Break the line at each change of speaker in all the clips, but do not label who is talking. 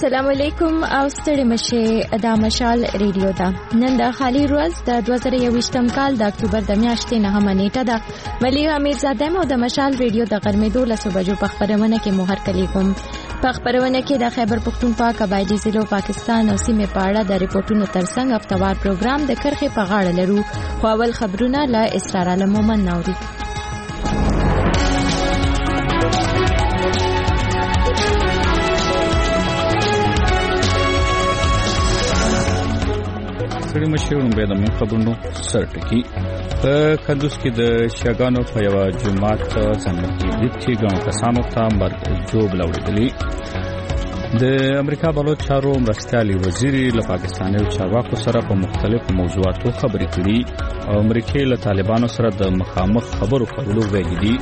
السلام علیکم او ستړي مشه د مشال ریډیو دا نن د خالی ورځ د 2021م کال د اکتوبر د میاشتې 9 نیټه ده ولی امیر زاده مو د مشال ریډیو د غرمې 12 بجو په خبرونه کې مو هر کلی کوم په خبرونه کې د خیبر پختونخوا قبایلی ضلع پاکستان او سیمې په اړه د ریپورتونو ترڅنګ هفتوار پروګرام د کرخې په غاړه لرو خو اول خبرونه له اسرار عالم مومن نوري
سړي مشرون به د خبرونو سرټکی په کندوز کې د شګانو په یو جماعت څنګه کې ګڼ کسانو ته مرګ جوړ لوړېدلی د امریکا بلوچ چارو مرستيالي وزیر له پاکستاني چارواکو سره په مختلفو موضوعاتو خبرې کړي او امریکا له طالبانو سره د مخامخ خبرو کولو ویلي دي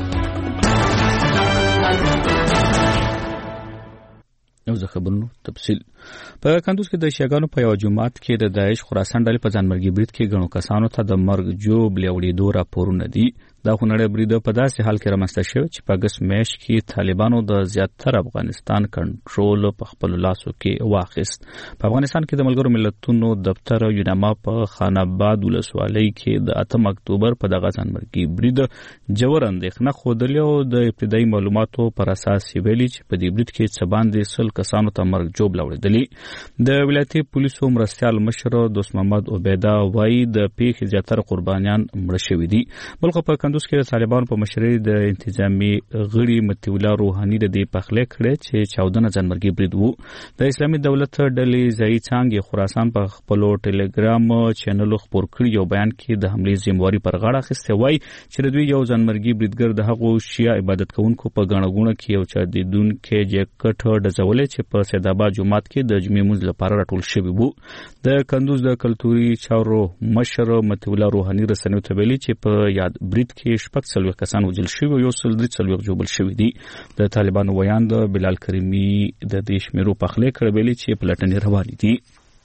نو زه خبرونو تفصیل په کندوز کې د شیګانو په یو جماعت کې د داعش خراسان ډلې په ځانمرګي برید کې ګڼو کسانو ته د مرګ جوړ لوړېدو راپورونه دي دا خونړی برید په داسې حال کې رامنځته شوی چې په اگست میاشت کې طالبانو د زیاتره افغانستان کنټرول په خپل لاسو کې واخیست په افغانستان کې د ملګرو ملتونو دفتر یوناما په خان آباد ولسوالۍ کې د 8 اکتوبر په دغه ځانمرګي برید جوړ اندېښنه خوده او د ابتدایي معلوماتو پر اساس ویلي چې په دې برید کې څه باندې سل کسانو ته مرګ جوړ لوړېدلی د ولایتي پولیسو مرستيال مشر دوست محمد عبیده وایي د پیښې زیاتره قربانیان مړه شوي دي بلکې په کندوز کې طالبان په مشرۍ د انتظامی غړي متي الله روحاني د دې پخلې کړې چې 14 ځانمرګي برید وو د اسلامي دولت ډلې ځای څنګه خراسان په خپل ټلګرام چینل خبر کړی یو بیان کې د حمله ذمہواری پر غاړه اخیسته وای چې د دوی یو ځانمرګي بریدګر د هغو شیعه عبادت کوونکو په غاڼګونه کې یو چا د دون کې جکټ د زولې چې په سیدآباد جمعات کې د جمعې منځ لپاره راټول شوی وو د کندوز د کلتوري چارو مشر متي الله روحاني رسنیو ته ویلي چې په یاد برید کې شپږ څلوېښت کسان وژل شوي یو سل درې څلوېښت ژوبل شوي دي د طالبانو ویاند بلال کریمي د دې شمیرو پخلې کړې ویلي چې پلټنې روانې دي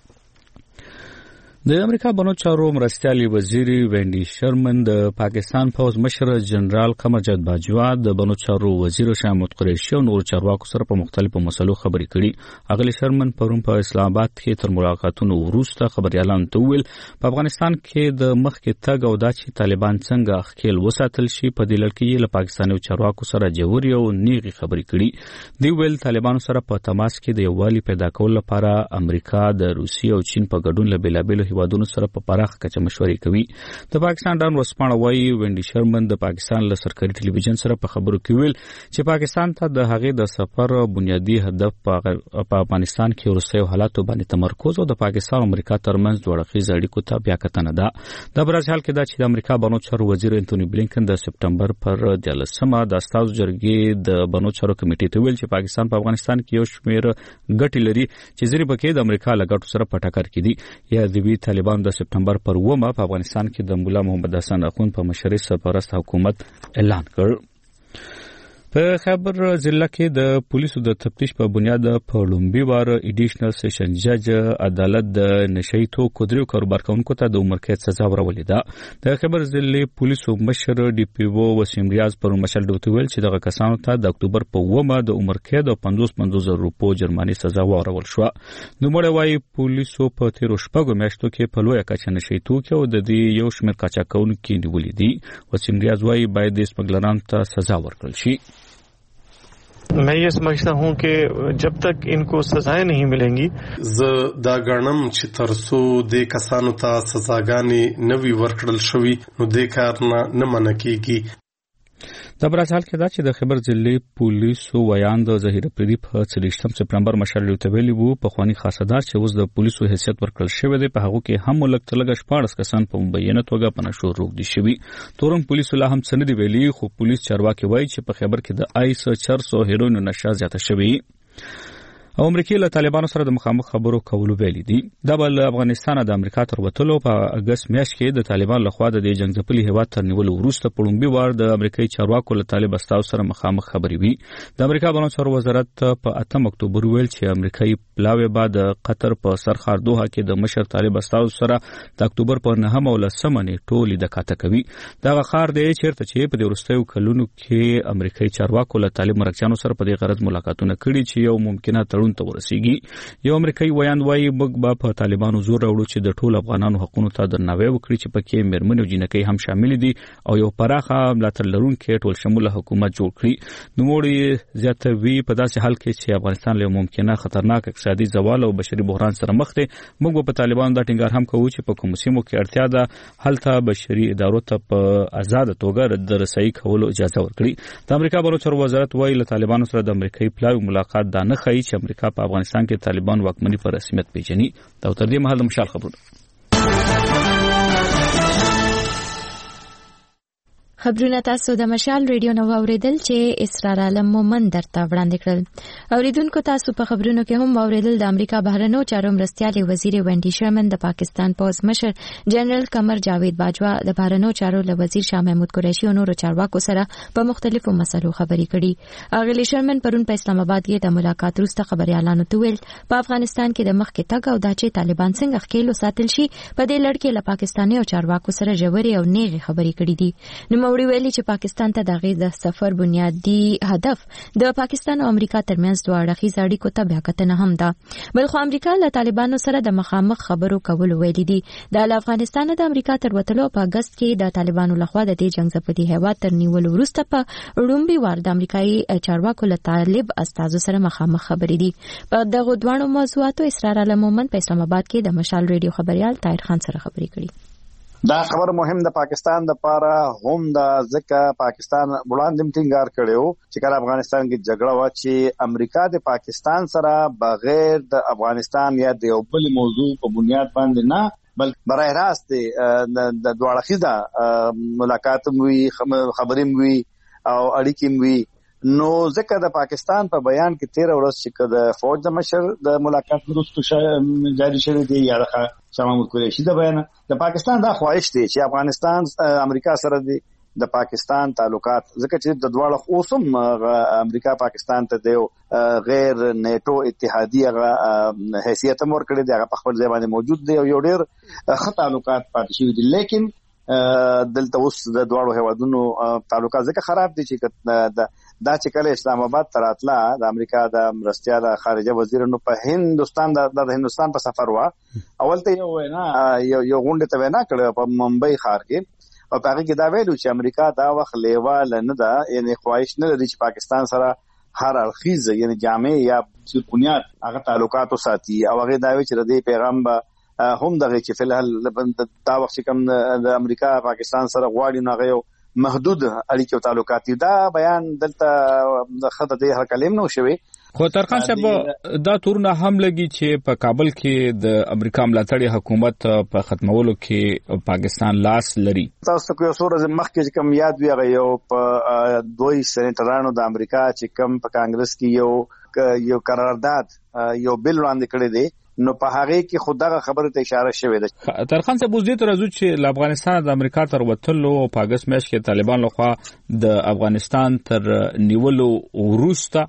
د امریکا بنو چارو مرستيالي وزیر وینډي شرمن د پاکستان پوز مشر جنرال قمر جاوید باجوا د بنو چارو وزیر شامت قریشي او نور چارواکو سره په مختلفو مسلو خبرې کړي اغلی شرمن پرون په اسلام آباد کې تر ملاقاتونو وروسته خبريالانو ته ویل په افغانستان کې د مخ کې تګ او د طالبان څنګه خپل وساتل شي په دې لړ کې له پاکستاني چارواکو سره جوړي او نیغي خبرې کړي دی ویل طالبانو سره په تماس کې د یووالي پیدا کولو لپاره امریکا د روسي او چین په ګډون له بلابل هیوادونو سره په پراخ کچه مشورې کوي د پاکستان ډان ورسپانه وایي وینډي شرمن د پاکستان له سرکاري ټلویزیون سره په خبرو کې ویل چې پاکستان ته د هغې د سفر بنیادی هدف په افغانستان کې ورسته حالاتو باندې تمرکز او د پاکستان او امریکا ترمنځ دوه اړخیز اړیکو ته بیا کتنه ده د برازیل کې دا چې د امریکا بنو چارو وزیر انټونی بلینکن د سپټمبر پر 13مه د استازو جرګې د بنو چارو کمیټې ته ویل چې پاکستان په افغانستان کې یو شمېر ګټې لري چې ځینې پکې د امریکا له ګټو سره په ټکر کې دي یا د طالبان د سپټمبر پر 9 په افغانستان کې د مولا محمد حسن اخوند په مشرۍ سرپرست حکومت اعلان کړ په خیبر ضلع کې د پولیسو د تفتیش په بنیاد په لومبي وار ایډیشنل سیشن جج عدالت د نشئی توکو درو کاروبار کوونکو ته د عمر قید سزا ورولې ده د خیبر ضلع پولیسو مشر ډي پی او وسیم ریاض پر مشل دوت ویل چې دغه کسانو ته د اکتوبر په 9 د عمر قید او 50,000 روپو جرماني سزا ورول شو نو مړ وايي پولیسو په تیرو شپږو میاشتو کې په لوی کچه نشئی توکو د دې یو شمېر قاچاقونکو نیولې دي وسیم ریاض وايي باید د سمګلران ته سزا ورکړل شي
मैं ये समझता हूँ कि जब तक इनको सजाएं नहीं मिलेंगी
دا غنم چې ترسو د کسانو ته سزاګانې نوي ورکړل شوي نو د کار نه منکیږي
د برازیل کې دا چې د خیبر ضلع پولیسو ویاند ظهیر پردیپ 30 سپتمبر مشر لوتویلی وو په خواني خاصدار چې اوس د پولیسو حیثیت ورکړل شوی دی په هغه کې هم لګ 14 کسان په مبینه توګه په نشو روغ دي شوی تورم پولیسو لا هم څنګه دی ویلي خو پولیس چارواکي وایي چې په خیبر کې د آیس 400 هیروین نشه زیاته شوی او امریکای له طالبانو سره د مخامخ خبرو کولو ویلي دي د بل افغانستان د امریکا تر وټلو په اگست میاشت کې د طالبان لخوا د جنگ ځپلي هیواد تر نیولو وروسته پړومبي وار د امریکای چارواکو له طالب استاو سره مخامخ خبري وي د امریکا بانو چارو وزارت په 8 اکتوبر ویل چې امریکای پلاوی بعد قطر په سرخار دوحه کې د مشر طالب استاو سره د اکتوبر په 9 او 10 نیټو لیدکاته کوي دا خار دی چیرته چې په ورستیو کلونو کې امریکای چارواکو له طالب مرکزانو سره په دې غرض ملاقاتونه کړي چې یو ممکنه تړون تړون ته ورسیږي. یو امریکایي ویاند وايي موږ په طالبانو زور راوړو چې د ټولو افغانانو حقوقو ته درناوی وکړي چې پکې میرمنې او جنکۍ هم شامل دي او یو پراخه ملاتړ لرونکي ټول شموله حکومت جوړ کړي. نوموړي زیاتوي په داسې حال کې چې افغانستان له ممکنه خطرناک اقتصادي زوال او بشري بحران سره مخ دی موږ په طالبانو دا ټینګار هم کوو چې په کوم سیمو کې اړتیا ده هلته بشري ادارو ته په آزاد توګه د رسایي کولو اجازه ورکړي. د امریکا بهرنیو چارو وزارت وايي له طالبانو سره د امریکایي پلاوي ملاقات دا نه ښیي چې امریکا په افغانستان کې طالبان واکمني په رسمیت پیژني. دا تر دې مهال د مشال
خبرونه تاسو د مشال ریډیو نو اوریدل چې اسرار عالم مومن درته وړاندې کړل. اوریدونکو تاسو په خبرونو کې هم اوریدل د امریکا بهرنیو چارو مرستیال وزیر وینډي شرمن د پاکستان پوز مشر جنرال قمر جاوید باجوا د بهرنیو چارو له وزیر شاه محمود قریشي او نورو چارواکو سره په مختلفو مسلو خبرې کړي. اغلی شرمن پرون په اسلام آباد کې د ملاقات وروسته خبريالانو ته ویل په افغانستان کې د مخ کې تګ او د چې طالبان څنګه خېلو ساتل شي په دې لړ کې له پاکستاني او چارواکو سره ژورې او نیغې خبرې کړې دي. نوموړي ویلي چې پاکستان ته د غیر د سفر بنیادی هدف د پاکستان او امریکا ترمنځ دوه اړخیز اړیکو ته بیا کتنه هم ده. بلخو امریکا له طالبانو سره د مخامخ خبرو کولو ویلي دي. د افغانستان د امریکا تر وتلو په اگست کې د طالبانو لخوا د دې جنگ ځپلي هیواد تر نیولو وروسته په وړومبي وار د امریکایي چارواکو له طالب استازو سره مخامخ خبرې دي. په دغه دوه موضوعاتو اسرار عالم مومن په اسلام آباد کې د مشال ریډیو خبريال طاهر خان سره خبرې کړي.
دا خبر مهم د پاکستان د پاره هم د ځکه پاکستان وړاندې ټینګار کړو چې کله افغانستان کې جګړه و چې امریکا د پاکستان سره بغیر د افغانستان یا د یو بل موضوع په بنیاد باندې نه بلکې برای راست د دوه اړخیزه ملاقات وي خبرې وي او اړیکې وي. نو ځکه د پاکستان په بیان کې 13 ورځې چې د فوج د مشر د ملاقات وروسته جاری شوی دی یا د شاه محمود قریشي د بیان د پاکستان دا خواهش دی چې افغانستان امریکا سره د پاکستان تعلقات ځکه چې د دواړو اوسم امریکا پاکستان ته د غیر نیټو اتحادی حیثیت مور کړی دی هغه په خپل ځای باندې موجود دی او یو ډیر ښه تعلقات پاتې شوی دي. لیکن دلته اوس د دواړو هیوادونو تعلقات ځکه خراب دي چې دا چې کله اسلام آباد ته راتله د امریکا د مرستیال خارجه وزیر نو په هندستان په سفر و اول ته یو غونډه ته وینا کړه په ممبئی ښار کې او هغه کې دا ویلو چې امریکا دا وخت لیوال نه ده یعنی خواهش نه لري چې پاکستان سره هر اړخیز یعنی جامع یا بنیاد هغه تعلقات وساتي او هغه دا وی چې د پیغام هم دغه چې فلحال دا وخت کوم د امریکا پاکستان سره غواړي نه غيو محدود اړیکې او تعلقات دا بیان دلته خطه دې هر کلم نو شوی.
خو ترخان صاحب دا تورونه هم لګي چې په کابل کې د امریکا ملاتړي حکومت په ختمولو کې پاکستان لاس لري.
تاسو کو یو سورز مخکې کوم یاد وی غو په دوی سېنیټرانو د امریکا چې کوم په کانګرس کې یو قرارداد یو بل وړاندې کړی دی نو په هغه کې خدغه خبره ته اشاره شوې ده.
ترخان صاحب اوس دې تر ازو چې افغانستان د امریکا تر وتلو په اگست میاشت کې طالبان لخوا د افغانستان تر نیولو وروسته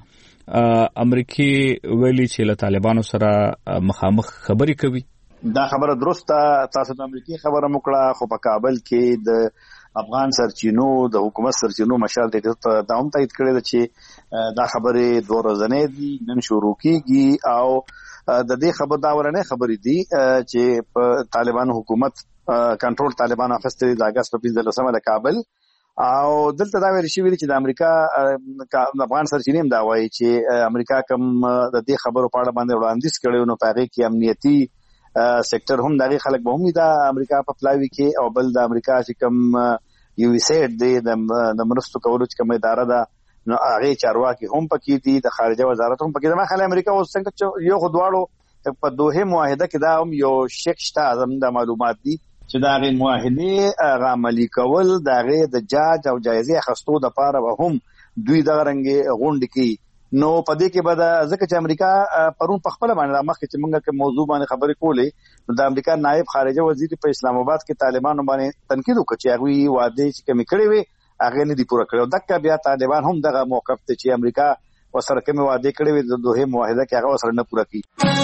امریکای ویلي چې له طالبانو سره مخامخ خبرې کوي.
دا خبره درسته تاسو د امریکای خبره مکړه خو په کابل کې د افغان سرچینو د حکومت سرچینو مشال ته دا هم تایید کړی چې دا خبره دوه ورځې دي نن شروع کیږي او د دې خبر دا ورنه خبرې دي چې په طالبان حکومت کنټرول طالبان اخستې د اگست په 15 د کابل او دلته دا ویل شوی چې د امریکا افغان سرچینې دا وایي چې امریکا کوم د دې خبرو په اړه باندې وړاندیز کړي نو پاره کې امنیتي سېکټر هم دغه خلک به هم دا امریکا په پلاوي کې او بل د امریکا چې کوم یو سیټ دی د مرستو کولو چې کوم اداره ده نو هغه چارواکي هم پکې دي د خارجه وزارت هم پکې ده. ما خلک امریکا اوس څنګه یو خدواړو په دوه معاهده کې دا هم یو شک شته اعظم د معلومات دي چې دا غي معاهده عملی کول دا غي د جاج او جایزه اخستو د پاره هم دوی د رنګ غونډ کې نو پدې کې به ځکه چې امریکا پرون په خپل باندې مخکې چې موږ کې موضوع باندې خبرې کولې نو د امریکا نائب خارجه وزیر په اسلام آباد کې طالبانو باندې تنقید وکړ چې هغه وعده چې کمی کړی وي هغه نه دی پوره کړو. دغه بیا طالبان هم دغه موقف ته چې امریکا وسره کوم وعده کړی وي د دوه معاهده کې هغه وسره نه پوره کړي.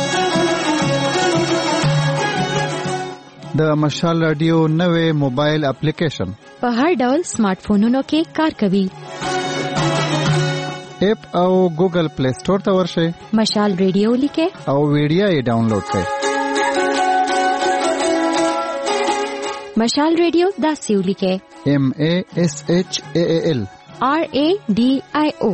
د مشال رادیو نوې موبایل اپلیکیشن
په هر ډول سمارټ فونونو کې کار کوي.
اپ او ګوګل پلی سٹور ته ورشئ.
مشال ریډیو لیکه
او ویډیو یې ډاونلوډ کړئ.
مشال ریډیو داسې ولیکه
MASHAAL
RADIO.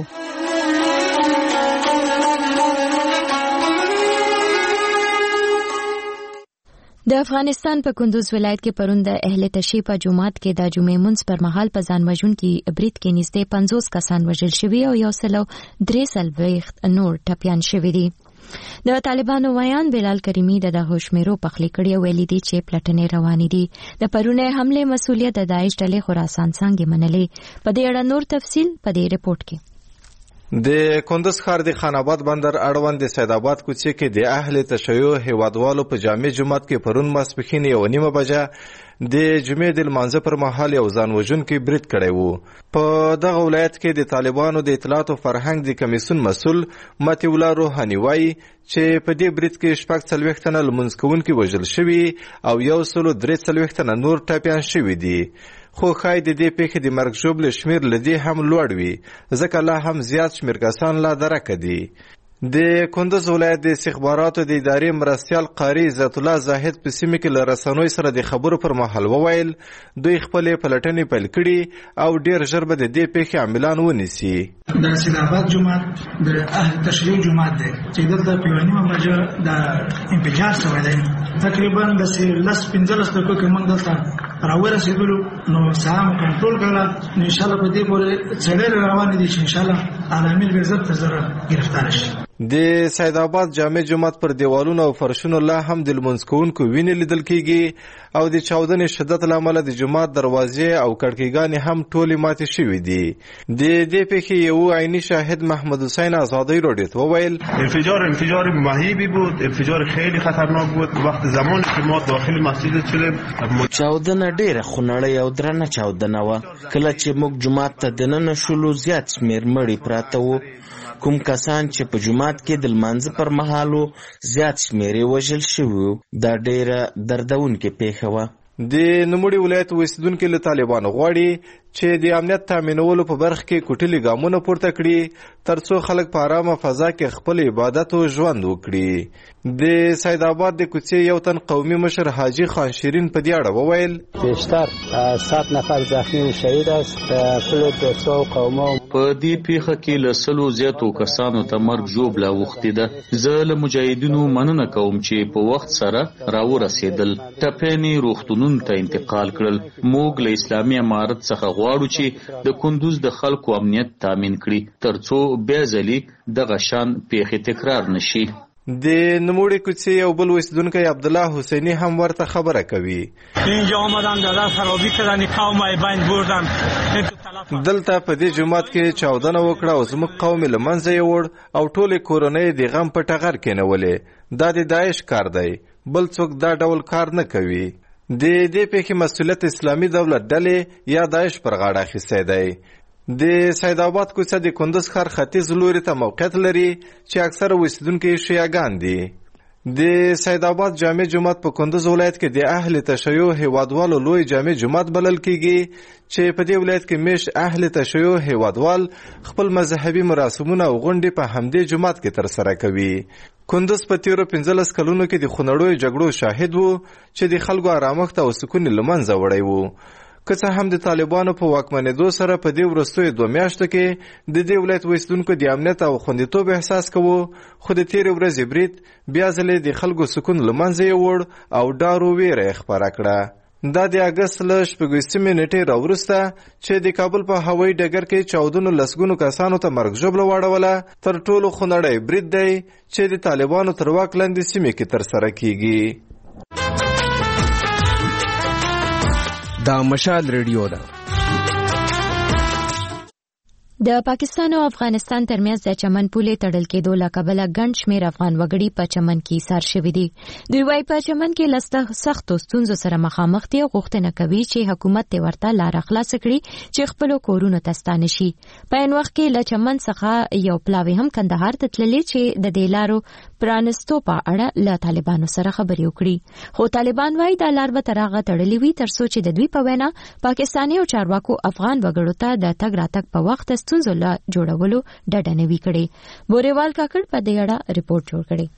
د افغانستان په کندوز ولایت کې پرون د اهل تشیع په جماعت کې د جمعې منځ پر مهال په ځان وژونکي برید کې نږدې 50 کسان وژل شوي او 143 نور ټپیان شوي دي. د طالبانو ویان بلال کریمی د دغه شمیرو پخلی کړی ویلي دي چې پلټنې روانې دي. د پرونی حمله مسؤلیت د داعش ډلې خراسان څنګه منلې. په دې اړه نور تفصیل په دې رپورت کې.
د کندوز ښار د خان آباد بندر اړوند د سید آباد کوڅې کې د اهل تشیع هیوادوالو په جامع جماعت کې پرون ماسپښین 1:30 بجه د جمعې د لمانځه پر مهال یو ځان وژونکی برید کړی و. په دغه ولایت کې د طالبانو د اطلاعات او فرهنګ د کمیسیون مسؤل متی الله روحاني وایي چې په دې برید کې 46 تنه لمونځ کوونکي وژل شوي او 143 تنه نور ټپیان شوي دي. خو ښایي د دې پیښې د مرګ ژوبل شمیر له دې هم لوړ وي ځکه لا هم زیات شمیر کسان لا درکه دي. د کندوز ولایت د استخباراتو د ادارې مرستیال قاری عزت الله زاهد په سیمه کې له رسنوي سره د خبرو پر مهال وویل دوی خپل پلټنې پیل کړي او ډیر ژر به د دې پیښې عاملان ونیسي.
د سید آباد جماعت د اهل تشیع جماعت دی چې دلته په 1:30 بجه د انفجار شوی دی. تقریبا د 15 دقیقو کې موږ دلته راورسېدلو نو ساعت کنټرول کړل. ان شاء الله په دې پورې څلور روان دي چې ان شاء الله عالمي عزت تر زره گرفتار شي.
د سید آباد جامع جماعت پر دیوالونو او فرشونو لا هم د لمونځ کوونکو وینې لیدل کیږي او د چاودنې شدت له امله د جماعت دروازې او کړکېګانې هم ټولې ماتې شوې دي. د دې پیښې یو عیني شاهد محمد حسین آزادی رادیو ته وویل
انفجار مهیبی بود، انفجار خیلی خطرناک بود. وقت زمانی که ما داخل مسجد شدیم
چاودنه ډیره خونړۍ او درنه چاودنه وه. کله چې موږ جماعت ته دننه شولو زیات شمیر مړي پراته وو. کوم کسان چې په جماعت کې د لمانځه پر مهال زیات شمیر وژل شوي دا ډیره دردونکې پیښه وه.
د نوموړي ولایت اوسیدونکي له طالبانو غواړي چې د امنیت تامینولو په برخه کې کوټلي ګامونه پورته کړي ترڅو خلک په آرامه فضا کې خپل عبادت او ژوند وکړي. د سید آباد د کوڅې یو تن قومي مشر حاجی خان شیرین په دې اړه وویل
بیشتر 100 نفر زخمی و شهید است. ټول 200 قومه
په دې پیښه کې له 100 زیاتو کسانو ته مرګ ژوبله اوښتې ده. زه له مجاهدینو مننه کوم چې په وخت سره راورسېدل. ټپیانې روغتونونو ته انتقال کړل. موږ له اسلامي امارت څخه غواړو چې د کندوز د خلکو امنیت تامین کړي ترڅو بیا ځلې دغه شان پیښې تکرار نشي.
د نموړي کوڅې یو بل اوسیدونکی عبدالله حسینی هم ورته خبره کوي.
اینجا آمدن دادا خرابی کردن قوم بین بردن.
دلته په دې جماعت کې چاودنه وکړه او زموږ قوم له منځه یوړ او ټولې کورنۍ د غم په ټغر کې نولې. دا د داعش کار دی، بل څوک دا ډول کار نه کوي. د دې پیښې مسؤلیت اسلامي دولت ډلې یا داعش پر غاړه اخیستی دی. د سید آباد کوڅه د کندوز ښار ختیځ لوري ته موقعیت لري چې اکثره اوسیدونکي شیعهګان دي. د سید آباد جامع جماعت په کندوز ولایت کې د اهل تشیع هیوادوالو لوی جامع جماعت بلل کیږي چې په دې ولایت کې میش اهل تشیع هیوادوال خپل مذهبي مراسمونه او غونډې په همدې جماعت کې ترسره کوي. کندوز په تیرو 15 کلونو کې د خونړیو جګړو شاهد وو چې د خلکو آرامښت او سکون له منځه وړی وو. که څه هم د طالبانو په واکمنېدو سره په دې وروستیو 2 میاشتو کې د دې ولایت اوسیدونکو د امنیت او خوندیتوب احساس کوو، خو د تېرې ورځې برید بیا ځلې د خلکو سکون له منځه یوړ او ډار و ویره یې خپره کړه. دا د اګست له 14 نیټې راوروسته چې د کابل په هوایي ډګر کې 14 لسګونو کسانو ته مرګ ژوبله واړوله تر ټولو خونړی برید دی چې د طالبانو تر واک لاندې سیمې کې ترسره کیږي.
دا مشال ریډیو ده.
د پاکستان او افغانستان ترمنځ د چمن پولې تړل کېدو له کبله ګڼ شمېر افغان وګړي په چمن کې ایسار شوي دي. دوی وايي په چمن کې له سختو ستونزو سره مخامخ دي او غوښتنه کوي چې حکومت ته ورته لاره خلاصه کړي چې خپلو کورونو ته ستانه شي. په عین وخت کې له چمن څخه یو پلاوی هم کندهار ته تللې چې د دې لارو پرانستو په اړه له طالبانو سره خبرې وکړي. خو طالبان وايي دا لار به تر هغه تړلې وي تر څو چې د دوی په وینا پاکستاني او چارواکو افغان وګړو ته د تګ راتګ په وخت ستونزو لا جوړولو ډډه نه وی کړې. بوريوال کاکړ په دې اړه ریپورت جوړ کړی.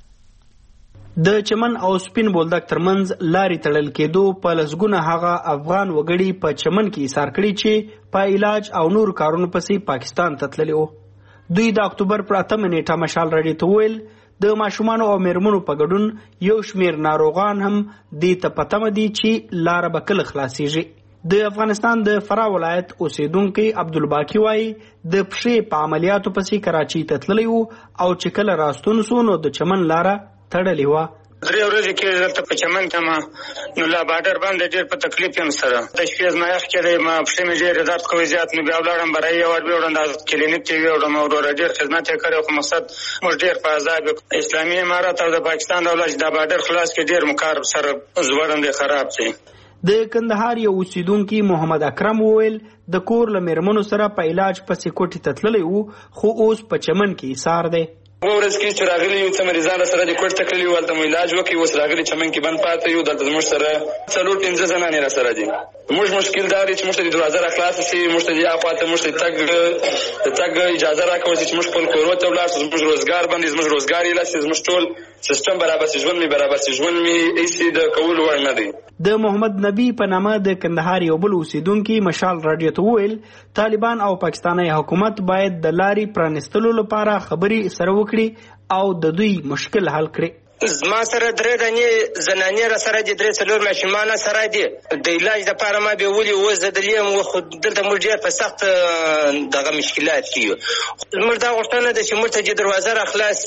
د چمن او سپین بولدک ترمنځ لارې تړل کېدو په لسګونه هغه افغان وګړي په چمن کې ایثار کړي چې په علاج او نور کارونو پسې پاکستان ته تللي وو. دوی د اکتوبر پر 8 نیټه مشال راډیو ته ویل د ماشومانو او میرمنو په ګډون یو شمیر ناروغان هم دې ته پتمه دي چې لاره به کله خلاصيږي. د افغانستان د فراه ولایت اوسیدونکو عبدالباقی وایي د پښې په عملیاتو پسې کراچۍ ته تللی وو او چې کله راستون سو نو د چمن لاره تړلې وه.
3 ورځې کې دلته په چمن کې ما نو لا بارډر باندې ډېر په تکلیف یم سره د شپې زما یخ کې ما پښې مې ډېر درد کوي زیات نو بیا ولاړم برای اور بیا وړم د کلینیک ته وړم او ډېر خدمت یې کړی خو مقصد موږ ډېر په عذاب اسلامي امارات او د پاکستان دولت د بارډر خلاص کې ډېر مکار سره زوړند خراب دي.
د کندهار یو اوسیدونکو محمد اکرم وویل د کور له میرمنو سره په علاج پسې کوټې ته تللی وو خو اوس په چمن کې ایثار دی.
ورځ کې چې راغلي یو څه مریضان سره د کوټ تکلیف ولته مو علاج وکي اوس راغلي چمن کې بند پاتې یو دلته موږ سره څلور 15 زنانې را سره دي. موږ مشکل داري چې موږ ته د دروازه راخلاص شي موږ ته د اپاته موږ ته تګ اجازه راکوي چې موږ خپل کور ته ولاړ شو موږ روزګار باندې موږ روزګار یې لاسي موږ ټول سیستم برابر شي ژوند می برابر شي ژوند می ایسي د کول ور نه دی.
د محمد نبی په نامه د کندهار یو بل اوسیدونکو مشال راډیو ته ویل طالبان او پاکستاني حکومت باید د لارې پرانستلو لپاره خبري سره وکړي او د دوی مشکل حل کړي.
زما سره 3 دانې زنانې را سره دي 3 ماشومان سره دي د علاج لپاره ما به ولي وزدلیم و خو دلته موږ ډېر په سخت دغه مشکلات کیو. موږ دا غوښتنه ده چې موږ ته د دروازه را خلاص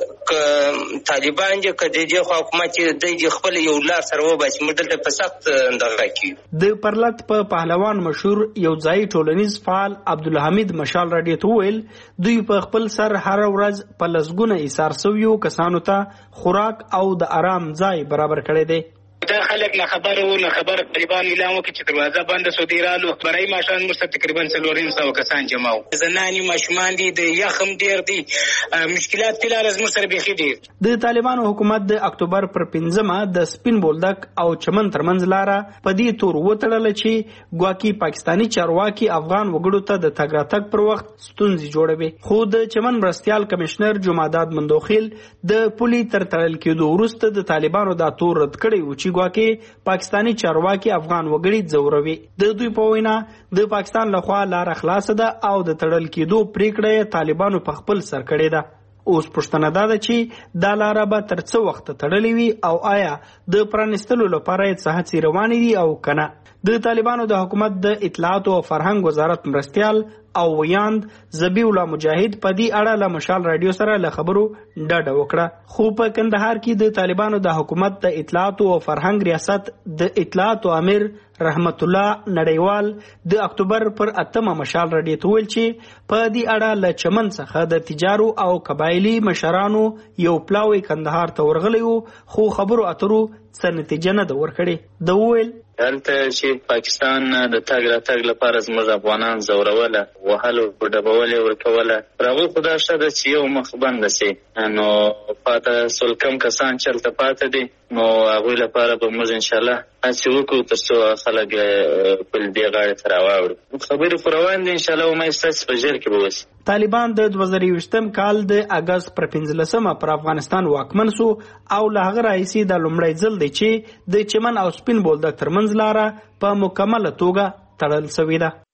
شي طالبان دي کدي د حکومت د خپل یو لار سره وباسي موږ دلته په سخت دغه کیو.
د پرلط په پهلوان مشهور یو ځای ټولنیز فعال عبدالحمید مشال راډیو ته ویل دوی په خپل سر هر ورځ په لسګونه ایثار سویو کسانو ته خوراک او د آرام ځای برابر کړی دی.
دا خلک نه خبره و نه خبره طالبان اعلان وکړي چې دروازه بنده سو دی رالو برای ماشان مرسته تقریبا 400 کسان جمع وو. زنانې ماشومان دي د یخم ډیر دي مشکلات په لار از مرسته بيخي دي.
د طالبانو حکومت د اکتوبر پر 15 د سپین بولدک او چمن ترمنځ لاره په دې تور وتړل چې ګواکي پاکستانی چارواکي افغان وګړو ته د تګ راتګ پر وخت ستونزې جوړوي. خو د چمن مرستيال کمشنر جمعداد مندوخیل د پولي تر تړل کېدو وروسته د طالبانو دا تور رد کړی و چې ګواکي پاکستانی چارواکي افغان وګړي ځوروي. د دوی په وینا د پاکستان لخوا لار خلاصه ده او د تړل کېدو پریکړه طالبانو په خپل سر کړې ده. اوس پښتنه ده چې دا لار به تر څو وخت تړلې وي او آیا د پرانستلو لپاره څه هڅې روانې دي او کنه. د طالبانو د حکومت د اطلاعات او فرهنګ وزارت مرستيال او ویاند زبی الله مجاهد په دې اړه له مشال رادیو سره له خبرو ډډه وکړه. خو په کندهار کې د طالبانو د حکومت د اطلاعات او فرهنګ ریاست د اطلاعات امیر رحمت الله نړیوال د اکتوبر پر 8 مشال رادیو ته ویل چې په دې اړه له چمن څخه د تجارو او قبایلی مشرانو یو پلاوی کندهار ته ورغلی وو خو خبرو اترو څه نتیجه نه ده ورکړې. د ویل
دلته چې پاکستان د تګ راتګ لپاره زموږ افغانان زوروله وهلو ډبولې ورکوله راغو خدا شته چې یو مخ بند شي نو پاته سول کم کسان چلته پاته دي نو هغه لپاره به موږ ان شاء الله هڅه وکړو ترڅو خلک په دې غاړه تر واوړو. خبرې پر روان دي ان شاء الله مې ستاسو په جر کې به وس.
طالبان د 2020 کال د اگست پر 15 پر افغانستان واکمن سو او له هغه راځي د لومړی ځل دی چې د چمن او سپین بولدک ترمنځ لاره په مکمله توګه تړل شوې ده.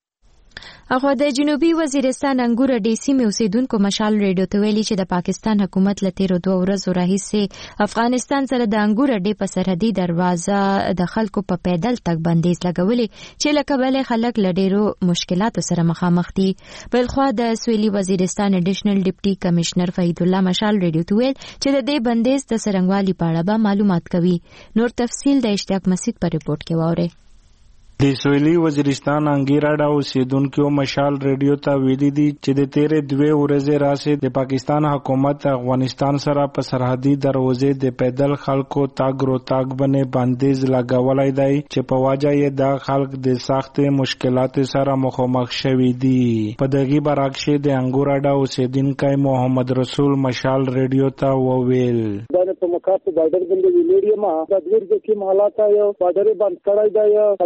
اخو د جنوبي وزیرستان انګور ډي سي مې اوسیدونکو مشال ریډیو ته ویلي چې د پاکستان حکومت له تیرو 2 ورځو راهیسې افغانستان سره د انګور ډي په سرحدي دروازه د خلکو په پیدل تګ بندیز لګولې چې لکه بل خلک له ډیرو مشکلاتو سره مخامخ دي. بلخوا د سویلي وزیرستان اډیشنل ډیپټي کمشنر فهید الله مشال ریډیو ته ویل چې د دې بندیز د څرنګوالي په اړه به معلومات کوي. نور تفصیل د اشتیاق مسعود په ریپورت کې واورئ.
د سویلي وزیرستان انګیراډا اوسیدونکو مشال ریډیو ته ویلي دي چې د تیرې 2 ورځې راځي د پاکستان حکومت افغانستان سره په سرحدي دروازې د پیدل خلکو تاګ رو تاګ باندې بندیز لګولای دی چې په واجه یې د خلک د سخت مشکلات سره مخامخ شوي دي. په دغه برعکس د انګیراډا اوسیدونکو محمد رسول مشال ریډیو ته وویل
دا په مکاتب بارډر باندې ویلې ما د دې کې حالات یو بارډر بند کړای دی پیدل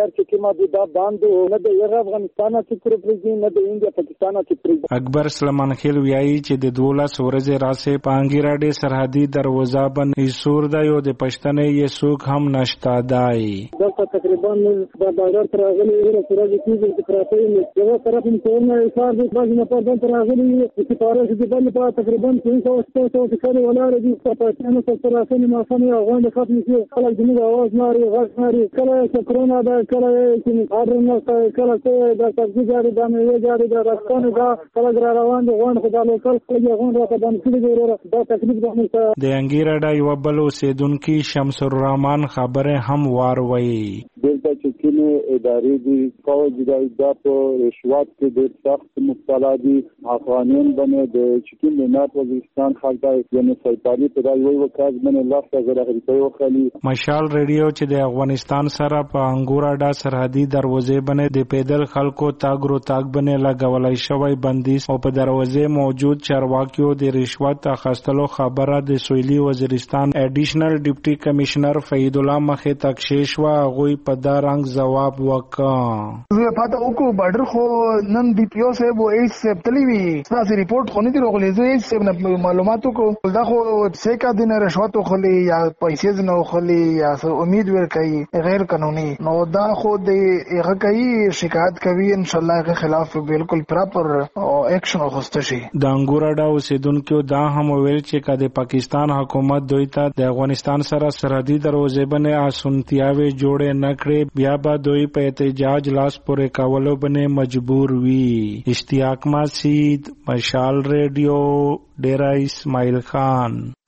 اگر چې کومه دا باندې نه د افغانستان چې پرېږدي نه د انډیا پاکستان چې پرېږدي.
اکبر سلمان خیل ویایي چې د 12 ورځې راسه پانګیراډي سرحدي دروازه بن ایسور دا یو د پښتنې یې سوق هم نشتا دای.
دلته تقریبا د بازار تر غلي سره د کیږي چې پراته یې یو طرف هم څونه ایثار د باندې نه پردن تر غلي چې پاره چې باندې په تقریبا 300 کلی ولاره دي په پاتانو سره راځي ما سمې غونډه ختمه شي خلک دغه आवाज ناري غږ ناري کله چې کرونا دا کله چې اړنه کله چې دا سبزی جاري د مې جاري د راستانه دا کله روان دي غونډه خدای لوکل خلک غونډه په باندې کړي وروره دا تکلیف ده.
د انګیراډا یو بل اوسیدونکو شمس الرحمن خبره هم واروي.
دلته چې کومه ادارې دي فوج د رشوت کې ډېر سخت مبتلا دي. افغانان باندې د چکن نه وزیرستان خلک یعنی سیطرې په دای وی وکاز باندې لاس غره غریبي وکړي.
مشال ریډیو چې د افغانستان سره په انګوراډا سرحدي دروازې باندې د پیدل خلکو تاګرو تاګ باندې لګولای شوی بندیز او په دروازې موجود چارواکیو د رشوت اخیستلو خبره د سویلي وزیرستان ایډیشنل ډیپټي کمشنر فید الله مخه تکشیش وا غوي په دا رنګ جواب وکا.
زه پاته وکړو بارډر خو نن دی پی او صاحب او ایس صاحب تلیوی تاسو ریپورت خو نه دی راغلی. زه ایس صاحب معلوماتو کو دا خو څه کا دین رشوت خو یا پیسې نه خو یا امید ورکړي غیر قانوني نو دا خو د هغه کوي شکایت کوي ان شاء الله هغه خلاف بالکل پراپر اکشن واخیستل شي. د انګوراډا اوسیدونکو دا هم ویل چې کله پاکستان حکومت دوی ته د افغانستان سره سرحدي دروازې باندې اسونتیاوي جوړې نکړي بیا به دوی په احتجاج لاس پورې کولو باندې مجبور وي. اشتیاق مسعود مشال ریډیو ډیرا اسماعیل خان.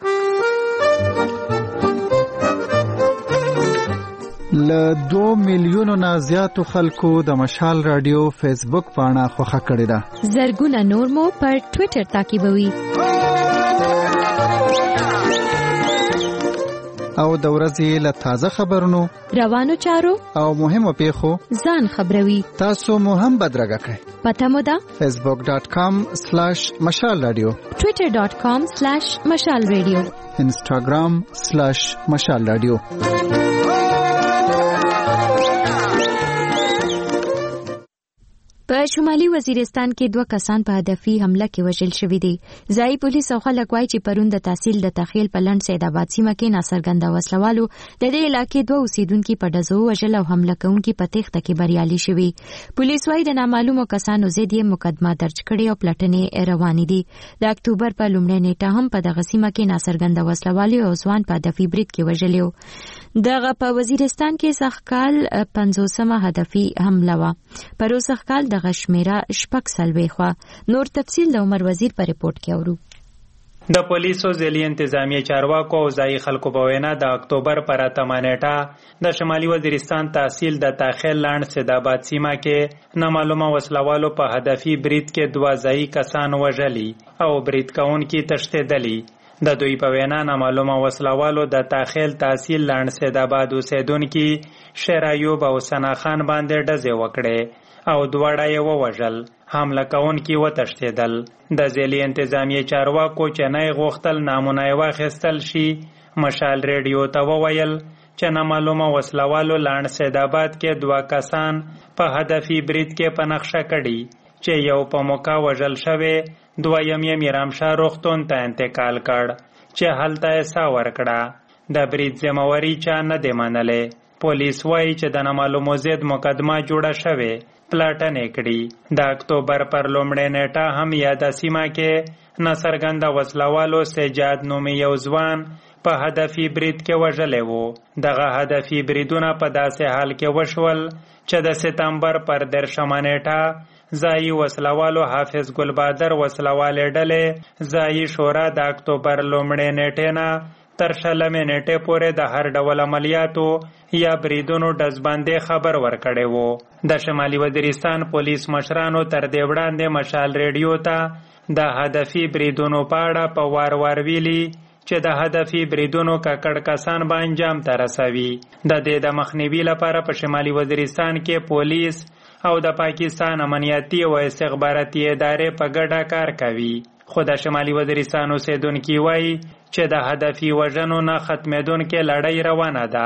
له 2 میلیونو نه زیاتو خلکو د مشال رادیو فیسبوک پاڼه خوښه کړې ده.
زرګونه نور مو پر ټوئیټر تعقیبوي.
او د ورځې له تازه خبرونو
روانو چارو او
مهمو پیښو
ځان خبروي.
تاسو مو هم بدرګه کړئ.
پته مو ده
facebook.com/mashalradio
twitter.com/mashalradio
instagram/mashalradio.
په شمالي وزیرستان کې 2 کسان په هدفي حمله کې وژل شوي دي. ځایي پولیس او خلک وایي چې پرون د تحصیل د تخیل په لند سیدآباد سیمه کې ناڅرګنده وسلوالو د دې علاقې 2 اوسیدونکو په ډزو وژل او حمله کوونکي په تېښته کې بریالي شوي. پولیس وایي د نامعلومو کسانو ضد یې مقدمه درج کړې او پلټنې روانې دي. د اکتوبر په لومړۍ نیټه هم په دغه سیمه کې ناڅرګنده وسلوالو او ځوان په هدفي برید کې وژلو. دغه په وزیرستان کې سخکال 50مه هدفي حمله و. پروسه سخکال دغه شمیره شپږ سلوي خو. نور تفصیل د عمر وزیر په ریپورت کې اورو.
د پولیسو ځلي انتظامی چارواکو او ځایي خلکو په وینا د اکتوبر پر 8 نیټه د شمالي وزیرستان تحصیل د تاخیل لاند سیدآباد سیمه کې نامعلومه وسلوالو په هدفي برید کې 2 ځایي کسان وژلي او برید کوونکي تښتېدلي. د دوی په وینا نامعلومه وسلوالو د تاخیل تحصیل لاند سیدآباد اوسیدونکي شیر ایوب او ثنا خان باندې ډزې وکړې او دواړه یې ووژل. حمله کوونکي وتښتېدل. د ځلي انتظامی چارواکو چې نه غوښتل نامونه یې واخیستل شي مشال ریډیو ته وویل چې نامعلومه وسلوالو لاند سیدآباد کې 2 کسان په هدفي برید کې په نقشه کړي چې یو په موقع وژل شوی، دویم یې میرامشاه روغتون ته انتقال کړ چې هلته یې ساه ورکړه. د برید ذمهواري چا نه دی منلې. پولیس وایي چې د نامعلومو ضد مقدمه جوړه شوې، پلاټنې کړي. د اکتوبر پر لومړۍ نیټه هم یاده سیمه کې ناڅرګنده وسلوالو سجاد نومي یو ځوان په هدفي برید کې وژلی و. دغه هدفي بریدونه په داسې حال کې وشول چې د سپتمبر پر 13مه نیټه ځایي وسلوالو حافظ ګلبادر وسلوالې ډلې ځایي شورا د اکتوبر لومړۍ نیټې نه تر 20مې نیټې پورې د هر ډول عملیاتو یا بریدونو ډزبندۍ خبر ورکړی و. د شمالي وزیرستان پولیس مشرانو تر دې وړاندې مشال ریډیو ته د هدفي بریدونو په اړه په وار وار ویلي چې د هدفي بریدونو ککړ کسان به انجام ته رسوي. د دې د مخنیوي لپاره په شمالي وزیرستان کې پولیس او د پاکستان امنیتي او استخباراتي ادارې په ګډه کار کوي. خو د شمالي وزیرستان اوسیدونکي وایي چې د هدفي وژنو نه ختمېدونکې لړۍ روانه ده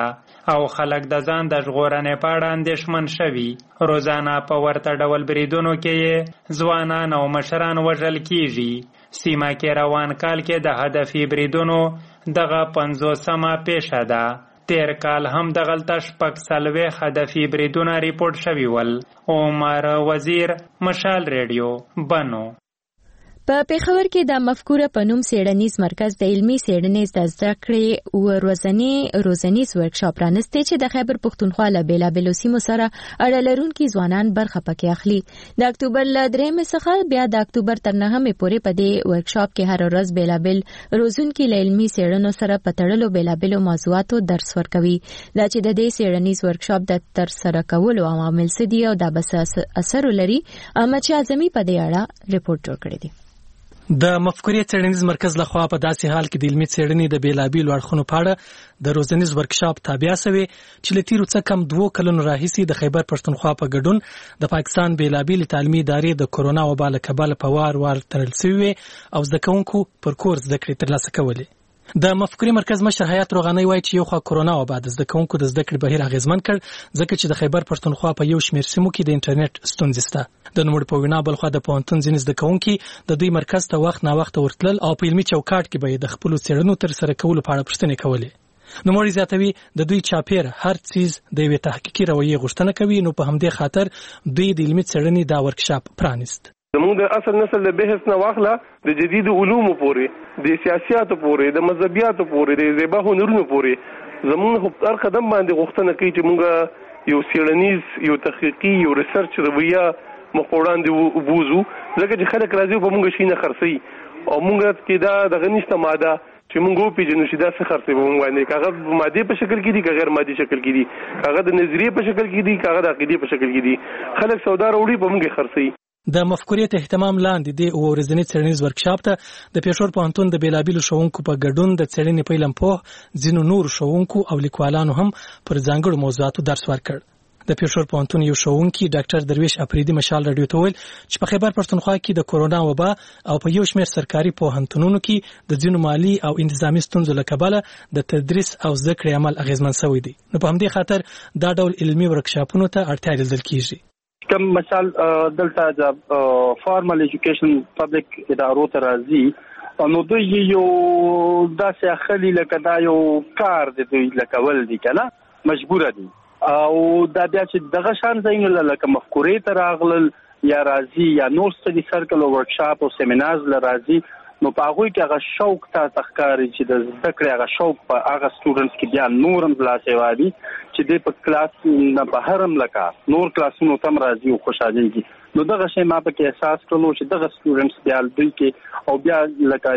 او خلک د ځان د ژغورنې په اړه اندېښمن شوي. روزانه په ورته ډول بریدونو کې ځوانان او مشران وژل کیږي. سیمه کې روان کال کې د هدفي بریدونو دغه 50مه پیښه ده. تیر کال هم دغلته 46 هدفي بریدونه ریپورټ شوي ول. عمر وزیر، مشال ریډیو، بنو.
په پیښور کې د مفکوره په نوم څېړنیز مرکز د علمي څېړنې د زده کړې او روزنیز ورکشاپ رانستی چې د خیبر پښتونخوا له بېلابېلو سیمو سره اړه لرونکي ځوانان برخه پکې اخلي. د اکتوبر له 3 څخه بیا د اکتوبر تر 9 پورې په دې ورکشاپ کې هر ورځ بېلابېل روزونکي له علمي څېړنو سره په تړلو بېلابېلو موضوعاتو درس ورکوي. دا چې د دې څېړنیز ورکشاپ د ترسره کولو عوامل څه دي او دا به څه اثر ولري، احمد شاه اعظمي په دې اړه ریپورټ جوړ کړی دی.
د مفکورې څېړنیز مرکز لخوا په داسې حال کې د علمي څېړنې د بېلابېلو اړخونو په اړه د روزنیز ورکشاپ تابع شوی چې له تیرو څه کم 2 کلونو راهیسې د خیبر پښتونخوا په ګډون د پاکستان بېلابېلې تعلیمي ادارې د کورونا وبا له کبله په وار تړل شوي او زده کوونکو پر کور زده کړې ترلاسه کولې. د مفکورې مرکز مشر حیات روغاني وایي چې یو خوا کورونا وبا د زده کوونکو د زده کړې بهیر اغیزمن کړ، ځکه چې د خیبر پښتونخوا په یو شمېر سیمو کې د انټرنیټ ستونزې شته. د نوموړي په وینا بل خوا د پوهنتون ځینې زده کوونکي د دوی مرکز ته وخت ناوخته ورتلل او په علمي چوکاټ کې به د خپلو څېړنو ترسره کولو په اړه پوښتنې کولې. نوموړي زیاتوي د دوی چاپېره هر څیز د یوې تحقیقي رویې غوښتنه کوي، نو په همدې خاطر دوی د علمي څېړنې دا ورکشاپ پرانیست.
زموږ د اصل نسل د بحث نه واخله د جدید علومو پورې، د سیاسياتو پورې، د مذهبياتو پورې، د زیبا هنرونو پورې زموږ هر قدم باندې غوښتنه کوي چې موږ یو څېړنیز، یو تحقیقي، یو ریسرچ رویه مخ وړاندې وبوزو، ځکه چې خلک راځي په موږ شي نه خرڅي او موږ کې دا د غنښت ماده چې موږ وپېژنو چې دا څه خرڅي په موږ باندې، کاغذ مادي په شکل کې دي که غیر مادي شکل کې دي، کاغذ د نظریې په شکل کې دي، کاغذ د عقیدې په شکل کې دي، خلک سودا راوړي په موږ خرڅي.
د مفکورې ته اهتمام لاندې د ورځنی څېړنیز ورکشاپ ته د پېښور پوهنتون د بېلابېلو ښوونکو په ګډون د څېړنې په علم پوه ځینو نورو ښوونکو او لیکوالانو هم پر ځانګړو موضوعاتو درس ورکړ. د پېښور پوهنتون یو ښوونکي ډاکټر درویش اپریدي مشال راډیو ته ویل چې په خیبر پښتونخوا کې د کورونا وبا او په یو شمېر سرکاري پوهنتونونو کې د ځینو مالي او انتظامي ستونزو له کبله د تدریس او زده کړې عمل اغېزمن شوی دی، نو په همدې خاطر دا ډول علمي ورکشاپونو ته اړتیا لیدل کېږي.
کم مثال دلته د فارمل ایجوکیشن پبلک ادارو ته راځي، نو دوی یو داسې اخلي لکه دا یو کار دی، دوی لکول دي کنه، مجبوره دي او دا بیا چې دغه شان ځایونه لکه مفکورې ته راغلل یا راځي یا نور ستدي سرکل او ورکشاپ او سیمینارز راځي، نو په هغه کې هغه شوق ته تخکاري چې د زده کړې هغه شوق په هغه سټوډنټس کې بیا نورم بلاسه وادي چې د په کلاس نه بهرم لکه نور کلاسونو تم راځي او خوشاليږي. نو دغه شی ما په کې احساس کړو چې دغه سټوډنټس بیا دوی کې او بیا لکه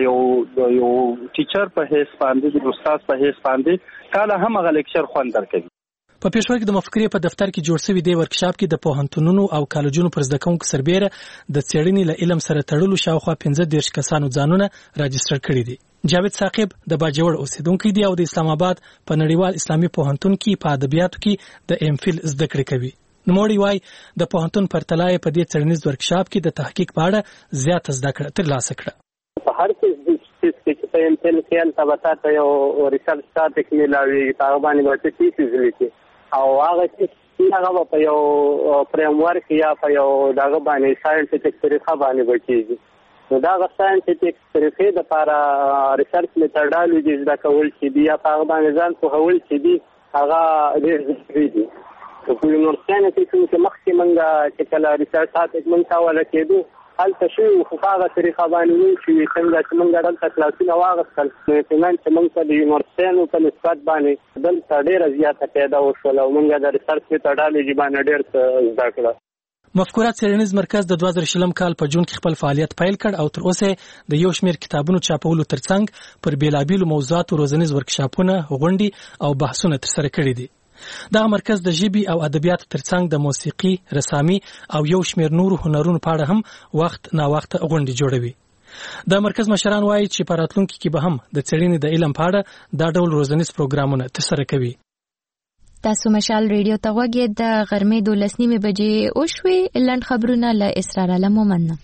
یو ټیچر په هیڅ باندې، د استاد په هیڅ باندې کله هم هغه لیکچر خوند درکوي.
په پېښور کې د مفکورې په دفتر کې جوړ شوی دی ورکشاپ کې د پوهنتونونو او کالجونو پر زده کوونکو سربېره د څېړنې له علم سره تړلو شاوخوا 15 کسانو ځانونه راجستر کړي دي. جاوید ثاقب د باجوړ اوسیدونکی دی او د اسلام آباد په نړیوال اسلامي پوهنتون کې په ادبیاتو کې د ام فیل زده کړې کوي. نوموړي وایي د پوهنتون پرتلای په دې څېړنیز ورکشاپ کې د تحقیق په اړه زیاته زده کړه ترلاسه کړه.
په هر څه چې په ام فیل کې تاسو یو ریسرچ ټاپک ملاوي هغه باندې ورته تیسیس لیکي او هغه چې هغه په یو فریم ورک یا په یو دغه باندې ساينټیفیک طریقه باندې وکړي. نو دا غو ساينټیفیک طریقې د لپاره ریسرچ میتھډالوجي دا کول چې دی هغه باندې ځان په هول چې دی هغه ډېر ضروري دي. په یونیورسيټي کې مخکې منګه چې کله ریسرچ تاسو موږ تاواله کېدو هلته شو خو هغه طریقه باندې چې څنګه چې موږ دلته کلاسونه واغستل، نو څنګه چې موږ په یونیورسيټي په نسبت باندې دلته ډېر زیاته پیدا وشول او موږ د ریسرچ میتھډالوجي باندې ډېر زده کړل.
مفکوره څېړنیز مرکز د 2020 کال په جون کې خپل فعالیت پیل کړ او تر اوسه د یو شمېر کتابونو چاپولو ترڅنګ پر بیلابېلو موضوعاتو روزنیز ورکشاپونه، غونډې او بحثونه ترسره کړي دي. دا مرکز د ژبې او ادبیاتو ترڅنګ د موسیقي، رسامي او یو شمېر نورو هنرونو په اړه هم وخت ناوخته غونډې جوړوي. د مرکز مشران وایي چې په راتلونکي کې به هم د څېړنې د علم په اړه دا ډول روزنیز پروګرامونه ترسره کوي.
تاسو مشال ریډیو ته وګورئ. د غرمې 12 بجې او شوي لند خبرونه له اسرار علم ومنه.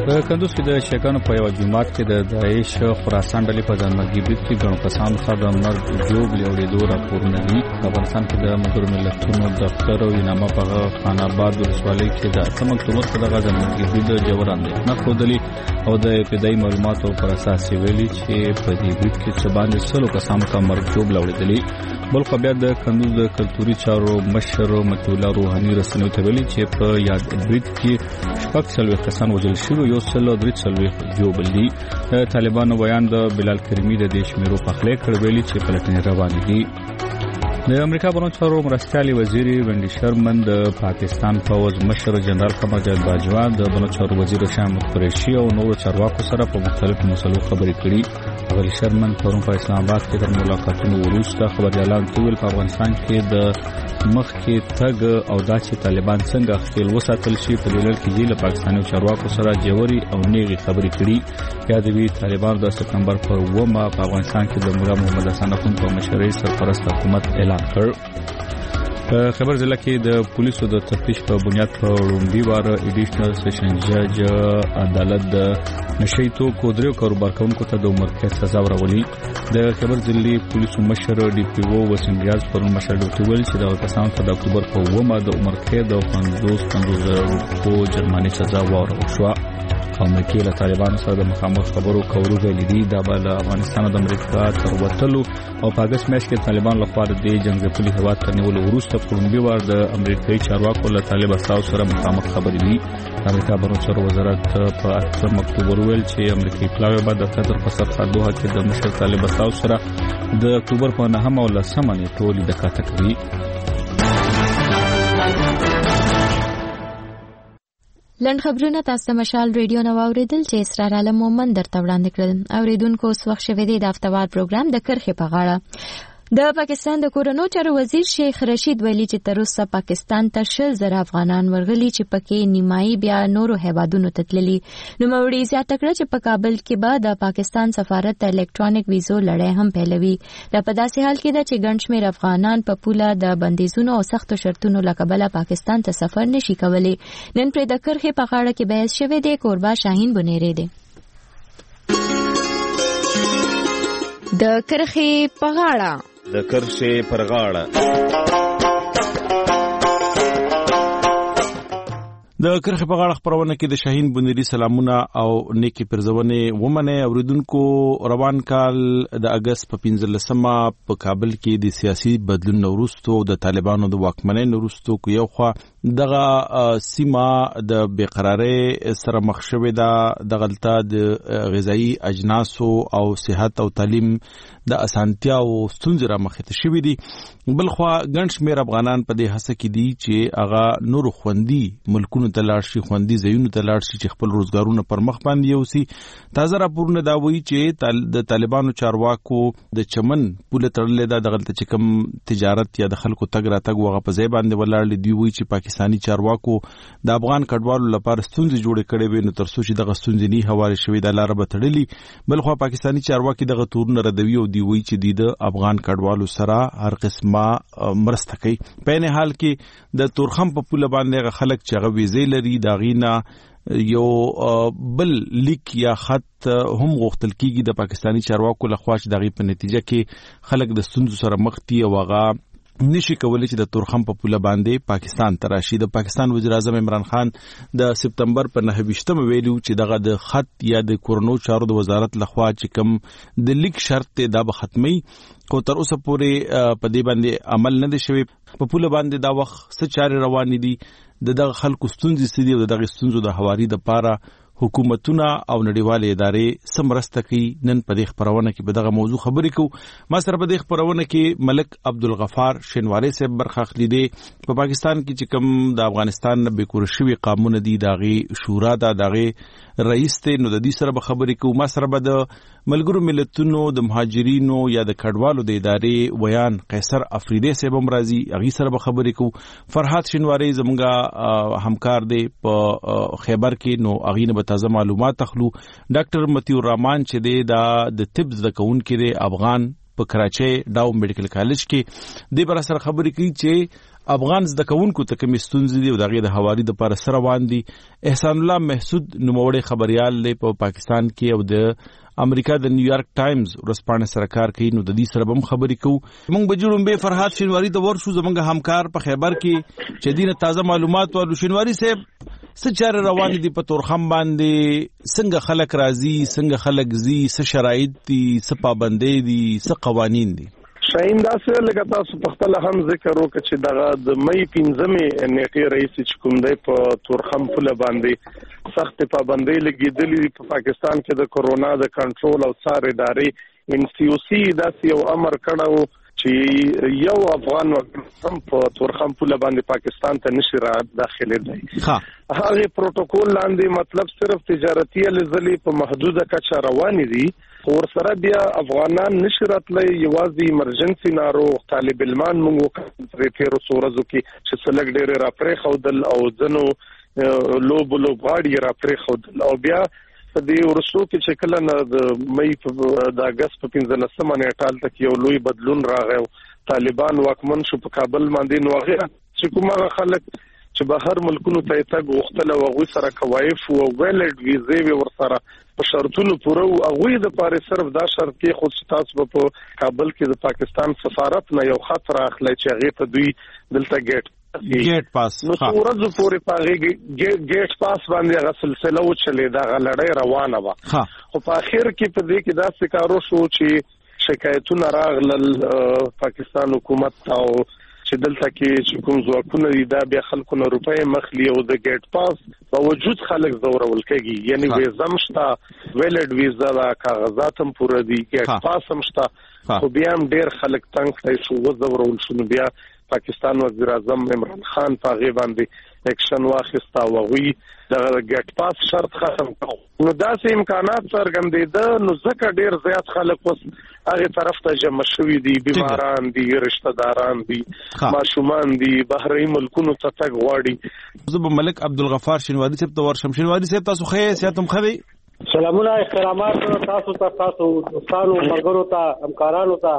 په کندوز کې د شیکانو په یو جماعت کې د داعش خراسان ډلې په ځانمرګي برید کې ګڼو کسانو څخه د مرګ جوړ لیوړېدو راپورونه دي. افغانستان کې د ملګرو ملتونو دفتر او انعامه په خان آباد ولسوالۍ کې د 8 اکتوبر په دغه ځانمرګي برید جوړ اندېښنه ښودلې او د ابتدایي معلوماتو پر اساس ویلي چې په دې برید کې څه باندې 100 کسانو ته مرګ جوړ لیوړېدلې. بل خو بیا د کندوز د کلتوري چارو مشر متولا روحاني رسنیو ته ویلي چې په یاد برید کې 40 کسان وژل شوي، 143 جوړ دي. طالبانو بیان د بلال کریمی د دې شمیرو په خله کړ ویلي چې پلټنې روانې دي. د امریکا بهرنیو چارو مرستیال وزیر وینډي شرمن د پاکستان فوج مشر جنرال قمر جاوید باجوا د بهرنیو چارو وزیر شاه قریشي او نور چارواکو سره په مختلفو مسلو خبرې کړي. وزیر شرمن پرون په اسلام آباد کې د ملاقاتونو وروسته خبريالان ټول په افغانستان کې د مخ کې تګ او دا چې طالبان څنګه خپل وساتل شي په دلیل کې د پاکستاني چارواکو سره جوړي او نیغي خبرې کړي. یادوي طالبان د سپتمبر پر 9 په افغانستان کې د مولا محمد حسن اخوند په مشرۍ سرپرست حکومت اعلان کړ. خبر ضلع کې د پولیسو د تفتیش په بنیاد په رومبي وار ایډیشنل سیشن جج عدالت د نشئی توکو درو کاروبارکونکو ته د عمر قید سزا ورولي. د خبر ضلع پولیسو مشر ډي پی او وسیم ریاض پر مشر ډوټول چې د کسانو ته د اکتوبر په 9 د عمر قید او 50,000 روپیو جرمانه سزا ورکړل شو. امریکای له طالبانو سره د مخامخ خبرو کولو غوښتل دي د افغانستان د امریکا تر وټلو او په اگست میاشت کې طالبان لخوا د جنگ ځپلي هواد ته نیول وروسته پرونبي وار د امریکایي چارواکو له طالب اساس سره مخامخ خبرې دي. امریکا بهرنیو چارو وزارت په 8 اکتوبر ویل چې امریکایي پلاوی بعد د قطر په سرحد دوحه کې د مشر طالب اساس سره د اکتوبر په 9 او 10 نیټو لیدکاته کوي.
لند خبرونه تاسو مشال ریډیو نو اوریدل چې اسرار عالم مومن درته وړاندې کړل. اوریدونکو اوس وخت شوه دی د هفتوار پروګرام د کرخې په غاړه. د پاکستان د کورونو چارو وزیر شیخ رشید ویلي چې تر اوسه پاکستان ته 10,000 افغانان ورغلي چې پکې نیمایي بیا نورو هیوادونو ته تللي. نو موري زیاته کړه چې په کابل کې به د پاکستان سفارت ته الکترونیک ویزو لړۍ هم پیلوي. دا په داسې حال کې ده چې ګڼ شمېر افغانان په پوله د بندیزونو او سختو شرطونو له کبله پاکستان ته سفر نشي کولی. نن پر د کرخې په غاړه کې بحث شوی دی. کوربا شاهین بنيري دی. د کرخې په غاړه
د کرښې پر غاړه
د کرخې په غاړه خبرونه کې د شاهین بنيري سلامونه او نیکی پرزونه ومنه. اوریدونکو روان کال د اگست په 15مه په کابل کې د سیاسي بدلون وروسته د طالبانو د واکمنۍ وروسته کو یو خوا دغه سیمه د بیقراری سره مخ شوې ده. د غلطه د غذایی اجناس او صحت او تعلیم د اسانتیا او ستونزې را مخې ته شوې دي. بل خو ګڼ شمېر افغانان په دې هڅه کې دي چې هغه نور خوندي ملکونو ته لاړ شي، خوندي ځایونو ته لاړ شي چې خپل روزګارونه پر مخ باندې یوسي. تازه راپورونه دا وایي چې د طالبانو چارواکو د چمن پوله تړلې ده. د غلطه چې کوم تجارت یا د خلکو تګ راتګ وغه په ځای باندې ولاړ دي. وایي چې پاکستاني چارواکو د افغان کډوالو لپاره ستونزې جوړې کړې وي، نو تر څو چې دغه ستونزې نه حواله شوي د لار به تړلې. بل خو پاکستاني چارواکي دغه تورونه ردوي او دی وایي چې د افغان کډوالو سره هر قسمه مرسته کوي. په نه حال کې د تورخم په پوله باندې خلک چې هغه ویزې لري دا غینا یو بل لیک یا خط هم غوښتل کیږي د پاکستاني چارواکو لخوا چې دغه په نتیجه کې خلک د ستونزو سره مخ دي او هغه نشي کولای چې د تورخم په پوله باندې پاکستان ته راشي. د پاکستان وزیر اعظم عمران خان د سپتمبر په 9 ویلو چې دغه د خط یا د کورونو چارو د وزارت لخوا چې کوم د لیک شرط دا به ختمي کو تر اوسه پورې په دې باندې عمل نه دی شوی. په پوله باندې دا وخت څه چارې روان دي، دغه خلکو ستونزې سدي او دغه ستونزو د حواري د پاره حکومتونه او نړیوالې ادارې سمرسته کوي. نن په دې خبرونه کې به دغه موضوع خبرې کوو. ما سره په دې خبرونه کې ملک عبدالغفار شینواری صاحب برخه اخلي دي. په پاکستان کې چې کوم د افغانستان به کور شوی قانون دي داغي شورا داغي رئیس ته نو د دې سره به خبرې کوو. ما سره به د ملګرو ملتونو د مهاجرینو یا د کډوالو د ادارې ویان قیصر افریدی صاحب هم راځي، هغه سره به خبرې کوو. فرحات شینواری زمونږه همکار دی په خیبر کې، نو هغه نه به تازه معلومات اخلو. ډاکټر متیو الرحمن چې دی د طب زده کوونکی دی افغان په کراچۍ ډاو میډیکل کالج کې، د بر سره خبرې کوي چې
افغان زده کوونکو ته کوم ستونزې دي او دغه د حوالې د پر سره باندې احسان الله محسود نوموړی خبريال دی په پاکستان کې او د امریکا د نیویارک ټایمز ورسپانه سرکار کوي نو د دې سره هم خبرې کوو موږ به جوړم به فرحات شینواری د ورشو زمونږ همکار په خیبر کې چې دینه تازه معلومات ورو شینواری صاحب سچاره روان دي په تورخم باندې څنګه خلک راضي څنګه خلک زی څه شرایط دي څه پابندۍ دي څه قوانين دي
شاین دا څه لکه تاسو په خپل هم ذکر وکړ چې دغه د مې 15مې نیټه رئیس چې کوم دی په تورخم فل باندې سخت پابندۍ لګیدلې په پاکستان کې د کورونا د کنټرول او څار ادارې NCOC دا یو امر کړو چې یو افغان هم په تورخم فل باندې پاکستان ته نشي را داخله دی هغه پروتوکول لاندې مطلب صرف تجارتي لزلي په محدوده کچه روان دي اور سره بیا افغانان نشرتلې یوازې ایمرجنسي ناروغ طالب علمان موږ تر څورزو کې چې سلګ ډېر را پرې خودل او ځنو لوب غاړي را پرې خودل او بیا په دې ورسو کې چې کله د مې د اگست په 15مه نیټه تک یو لوی بدلون راغی طالبان واکمن شو په کابل باندې نو هغه چې کومه خلک چې بهر ملکونو ته تګ وختله او غوي سره کوایف او ویلډ ویزه ورسره په شرطونو پوره او غوي د پاره صرف دا شرط کې خود تاسو په کابل کې د پاکستان سفارت نه یو خطر اخلي چې هغه ته دوی دلته ګیټ پاس نو ورځو پورې پاغي ګیټ پاس باندې هغه سلسله و چلے دا لړۍ روانه و خو په اخر کې په دې کې دا څه شو چې شکایتونه راغلل پاکستان حکومت او چې دلته کې چې کوم ځواکونه دي دا بیا خلکو نه روپۍ مخلي او د ګیټ پاس باوجود خلک زورول کوي یعنی ویزه مشته ویلډ ویزه دا کاغذات هم پوره دي ګیټ پاس هم شته خو بیا هم ډېر خلک تنګ شو وزورول شو بیا پاکستان وزیر اعظم عمران خان په غي باندې اکشن واخیستا او غوي د ګټ پاس شرط ختم کړو نو داسې امکانات څرګندېده نو ځکه ډېر زیات خلک اوس هغه طرف ته جمع شوي دي بیماران دي رشتہ داران دي ماشومان دي بهري ملکونو ته تګ غواړي
زه ملک عبدالغفار شینواری صاحب ته ورشم شینواری صاحب تاسو خیر سیاتم خدي
سلامونه احترامات تاسو استادو مرګرو ته همکارانو ته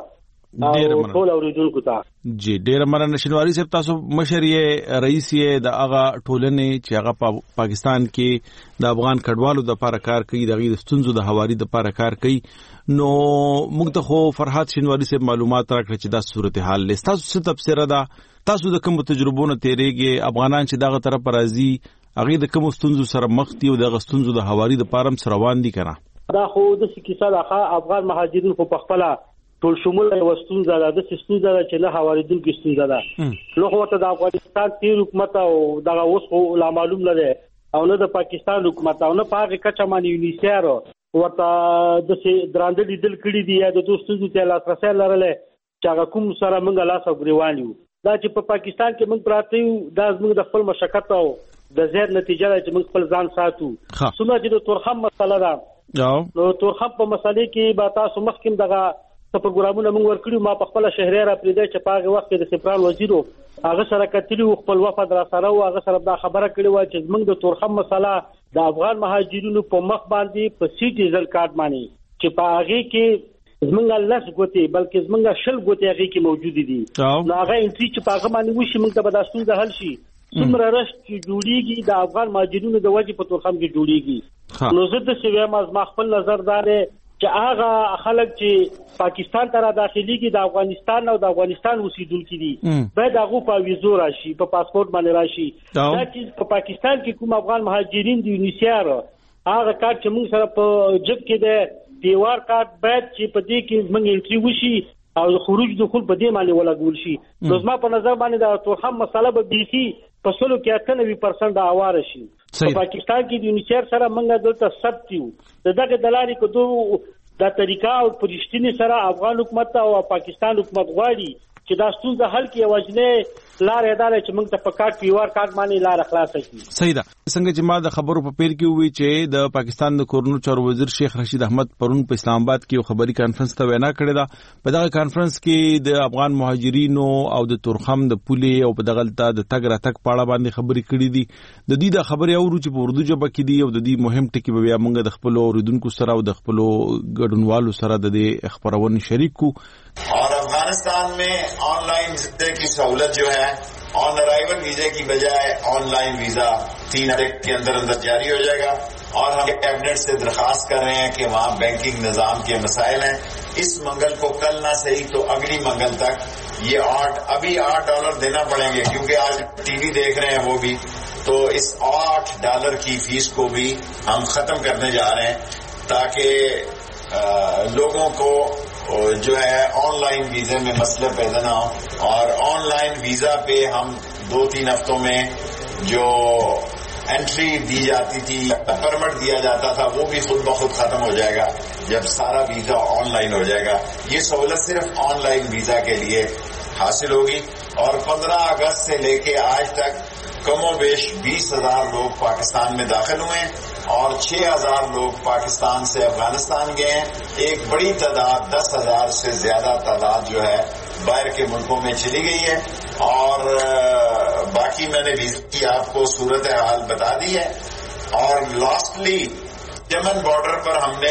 ټول اوریدونکو ته
جی ډیر مننه شینواری صاحب تاسو مشر یې رئیس یې د هغه ټولنې چې هغه پاکستان کې د افغان کډوالو د لپاره کار کوي د غیر ستونزو د حوالې د لپاره کار کوي نو موږ ته خو فرحات شینواری صاحب معلومات راکړي چې دا صورتحال لست تاسو څه تفسیر ده تاسو د کوم تجربونو تیریږي افغانان چې دغه طرف راځي هغه د کوم ستونزو سره مخ دي او د ستونزو د حوالې د لپاره سره روان دي کنه
دا خو د کیسه د افغان مهاجرین په خپل ټول شمول وستونزه ده د ستونزه ده چې له حواریدونکو ستونزه ده نو ورته د افغانستان تیر حکومت او دغه اوس لا معلوم نه ده او نه د پاکستان حکومت او نه په کچا باندې یونیسیار ورته د درانده لیدل کړي دي یا د دوستو ته لاسرسي لرله چې هغه کوم سره موږ لاس او ګریوان یو دا چې په پاکستان کې موږ پراته یو دا موږ د خپل مشقت او د زیر نتیجه ده چې موږ خپل ځان ساتو څومره چې د تورخم مسله ده نو تورخم په مسلې کې با تاسو مخکې دغه پروګرامونه موږ ورکړو ما په خپل شهري را پریده چې په هغه وخت کې د سفران وزیرو هغه سره کتلی خپل وفد را سره او هغه سره دا خبره کړې و چې موږ د تورخم مسله د افغان مهاجرینو په مخ باندې په سیټیزن کارت باندې چې په هغه کې زمونږ لږ ګوتې بلکې زمونږ شل ګوتې هغه کې موجود دي نو هغه انټری چې په هغه باندې وشي موږ ته به دا ستونزه حل شي څومره رشت جوړیږي د افغان مهاجرینو د وجې په تورخم کې جوړیږي نو زه د سویم از ما خپل نظر داره چې هغه خلک چې پاکستان ته را داخليږي د افغانستان او د افغانستان اوسیدونکو دي باید هغه په ویزو راشي په پاسپورت باندې راشي دا چې په پاکستان کې کوم افغان مهاجرین دي یونیسیار هغه کار چې موږ سره په جب کې ده دیوار کارت باید چې په دې کې موږ انټری وشي او خروج دخول په دې باندې ولګول شي نو زما په نظر باندې دا تورخم مسله به بيخي په سلو کې 98% اواره شي په پاکستان کې د یونیسیار سره موږ دلته ثبت یو دغه دلاري کو دا طریقه او پرشتینی سره افغان حکومت او پاکستان حکومت غواړي چې دا ستونزه حل کړي واجنه لار اداره چې موږ ته په کارت پیوار کارت باندې لار خلاص کړي
صحیح ده څنګه چې ما د خبرو په پیل کې وی چې د پاکستان د کورونو چارو وزیر شیخ رشید احمد پرون په اسلام آباد کې یو خبري کانفرنس ته وینا کړې ده په دغه کانفرنس کې د افغان مهاجرینو او د تورخم د پولې او په دغه د تګ راتګ پاړه باندې خبري کړې دي د دې د خبرې اورو چې په اردو ژبه کې دي او د دې مهم ټکی به بیا موږ د خپل اوریدونکو سره او د خپل ګډونوالو سره د خبرونه شریک کو
और अफगानिस्तान में ऑनलाइन वीजे की सहूलत जो है
है ऑन अराइवल वीजे की बजाय ऑनलाइन वीजा 3 हफ्ते के अंदर जारी हो जाएगा। और हम कैबिनेट से दरखास्त कर रहे हैं कि वहां बैंकिंग निजाम के मसाइल हैं, इस मंगल को कल ना सही तो अगली मंगल तक ये अभी $8 देना पड़ेंगे, क्योंकि आज टीवी देख रहे हैं वो भी, तो इस $8 की फीस को भी हम खत्म करने जा रहे हैं, ताकि लोगों को जो है ऑनलाइन वीजे में मसले पैदा ना हो। और ऑनलाइन वीजा पे हम 2-3 हफ्तों में जो एंट्री दी जाती थी, परमिट दिया जाता था, वो भी खुद ब खुद खत्म हो जाएगा जब सारा वीजा ऑनलाइन हो जाएगा। ये सहूलत सिर्फ ऑनलाइन वीजा के लिए हासिल होगी। और 15 अगस्त से लेके आज तक कमोबेश 20,000 लोग पाकिस्तान में दाखिल हुए हैं और 6,000 लोग पाकिस्तान से अफगानिस्तान गए हैं। एक बड़ी तादाद 10,000 से ज्यादा तादाद जो है बाहर के मुल्कों में चली गई है। और बाकी मैंने वीजा की आपको सूरत हाल बता दी है। और लास्टली यमन बॉर्डर पर हमने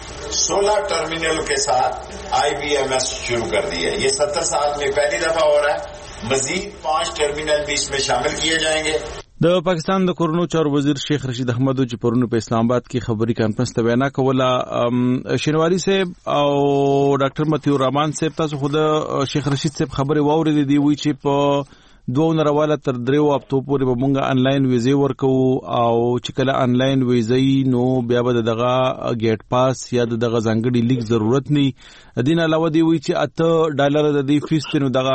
16 टर्मिनल के साथ IBMS शुरू कर दी है। ये 70 साल में पहली दफा हो रहा है। मजीद 5 टर्मिनल भी इसमें शामिल किए जाएंगे।
د पाकिस्तान د کورونو چارو وزیر شیخ رشید احمد چې پرونو په اسلام آباد کې خبري کانفرنس ته وینا کوله، شینواری صاحب او ډاکټر متیو رحمان صاحب تاسو خود شیخ رشید صاحب خبري واورېدې دی وی چې په 2 نرواله تر 3 هفتو پورې به مونږه انلاین ویزه ورکو، او چې کله انلاین ویزه نو بیا به دغه گیټ پاس یا دغه ځانګړي لیک ضرورت نه دین علاوه دی وی چې $8 د دې فیس نو دغه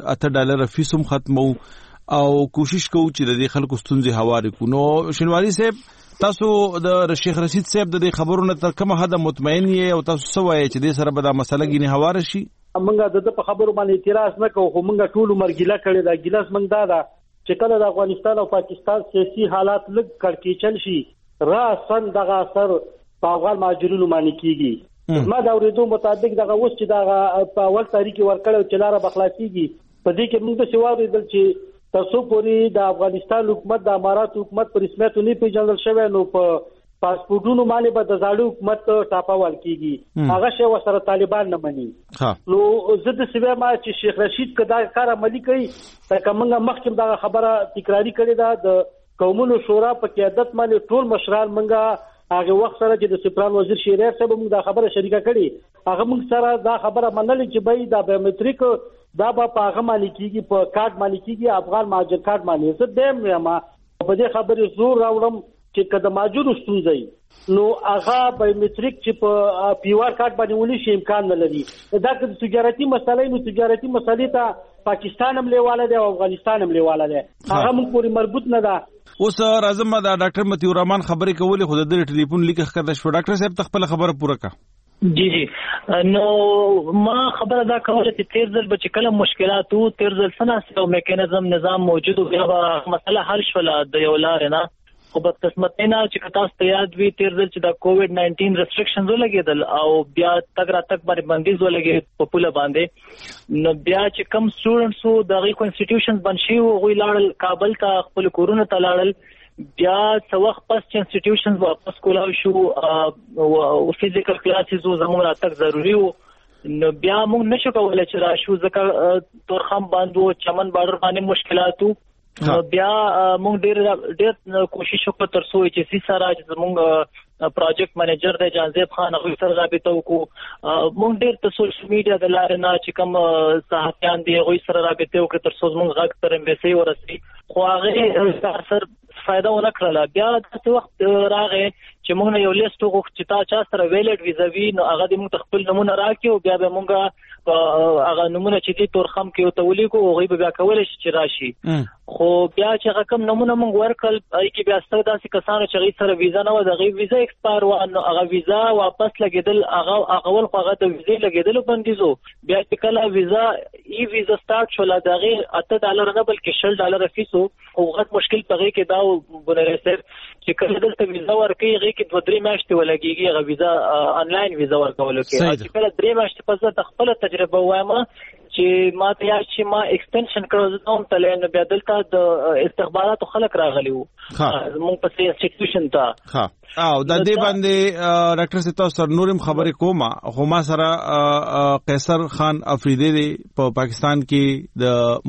$8 فیس هم ختمو او کوشش کوو چې د دې خلکو ستونزې هواري کو. نو شینواری صاحب تاسو د شیخ رشید صاحب د خبرونو تر کومه حد مطمئن یې او تاسو څه وایي چې دې سره به دا مسله ګینه هواره شي؟
موږ د په خبرو باندې اعتراض نه کوو، خو موږ ټول مرګیله کړی دا ګیلاس موږ دا چې کله د افغانستان او پاکستان سیاسي حالات لږ کړکېچل شي راسن دغه اثر په افغان مهاجرینو باندې کیږي. ما دا ورېدو مطابق دغه اوس چې دغه په اول تاریخ ورکړو چې لاره بخلاصيږي، په دې کې موږ د سوال دل چې تاسو پوری د افغانستان حکومت د امارات حکومت پر رسمیت نه پیژندل شوی، نو په پاسپورټونو باندې به د زاړو حکومت ټاپاول کیږي، هغه شی وسره طالبان نه مني. نو زه د سوي ما چې شیخ رشید کدا کار عملی کوي، تکه موږ مخکې دا خبره تکراری کړې ده د قومونو شورا په قیادت باندې ټول مشران موږ هغه وخت سره چې د سپران وزیر شیریر صاحب موږ دا خبره شریکه کړې، هغه موږ سره دا خبره منلې چې به دا بایومټریک دا په هغه باندې کیږي، په کارت باندې کیږي، افغان مهاجر کارت باندې. زه دیم ما په دې خبرې زور راوړم چې کله ماجور ستونزي نو هغه بایومټریک چې په پیوار کارت باندې ونی شي امکان نه لري. دا که تجارتي مسلې نو تجارتي مسلې ته پاکستان هم لیواله دی او افغانستان هم لیواله دی، هغه موږ پورې مربوط نه ده.
اوس راځم دا ډاکټر متیو رحمان خبرې کولې، خو د ټلیفون لیک ښکته شو. ډاکټر صاحب خپل خبره پوره کړه.
جی نو ما خبره دا کوله چې تیر ځل به کله مشکلات وو، تیر ځل سناسو میکانیزم نظام موجود او بیا مسله حل شول د یو لار نه، خو په قسمت نه چې تاسو ته یاد وي تیر ځل چې د کووډ-19 ریسټریکشنز ولګیدل او بیا تګ باندې بندیز ولګید په پوله باندې، نو بیا چې کم سټوډنټس وو دغه انسټیټیوشنز بنشي او غوي لاړل کابل ته خپل کورونه ته لاړل، بیا څو وخت پس چې انسټیټیوشنز واپس کولاو شو او فزیکل کلاسز زموږ راتګ ضروری وو، نو بیا موږ نشو کولای چې راشو ځکه تورخم باندې چمن بارډر باندې مشکلات وو. نو بیا موږ ډېر کوشش وکړو تر څو چې سي سره چې موږ پروجیکټ منیجر د جانزیب خان هغه سره رابطه وکړو، موږ ډېر د سوشل میډیا د لارې نه چې کوم صحافیان دي هغه سره رابطه وکړو تر څو موږ غږ تر امبیسي ورسي، خو هغه سر فائدہ ونه کړله. بیا د وخت راغی چې موږ یو لیست وغوښت چې تا چا سره ویلډ ویزاوی، نو هغه د موږ خپل نمونه راکړي او بیا به موږ هغه نمونه چې دې تورخم کې او تولی کو هغه به بیا کولای شي چې راشي. خو بیا چې هغه کوم نمونه موږ ورکړل ای کې بیا ستاسو داسې کسانو چې غي سره ویزا نه و، د غي ویزا ایکسپایر و، نو هغه ویزا واپس لګیدل، هغه ول خو هغه د ویزا لګیدل بندیزو. بیا چې کله ویزا سٹارټ شول د غي $8 نه بلکې $10 فیسو، او غټ مشکل پغې کې دا بنره سر چې کله دلته ویزا ورکړي غي کې 2-3 میاشتې ولګيږي هغه ویزا انلاین ویزا ورکول کې، چې کله 3 میاشتې پس د خپل تجربه وایم چې ما ته یاد چې ما ایکستنشن کړو نو تلې نو بیا دلته د استخباراتو خلک راغلي وو موږ په انسټیټیوشن ته
او د دې باندې ډاکټر ستا سر نورم خبرې کومه خو ما سره قیصر خان افریدی په پاکستان کې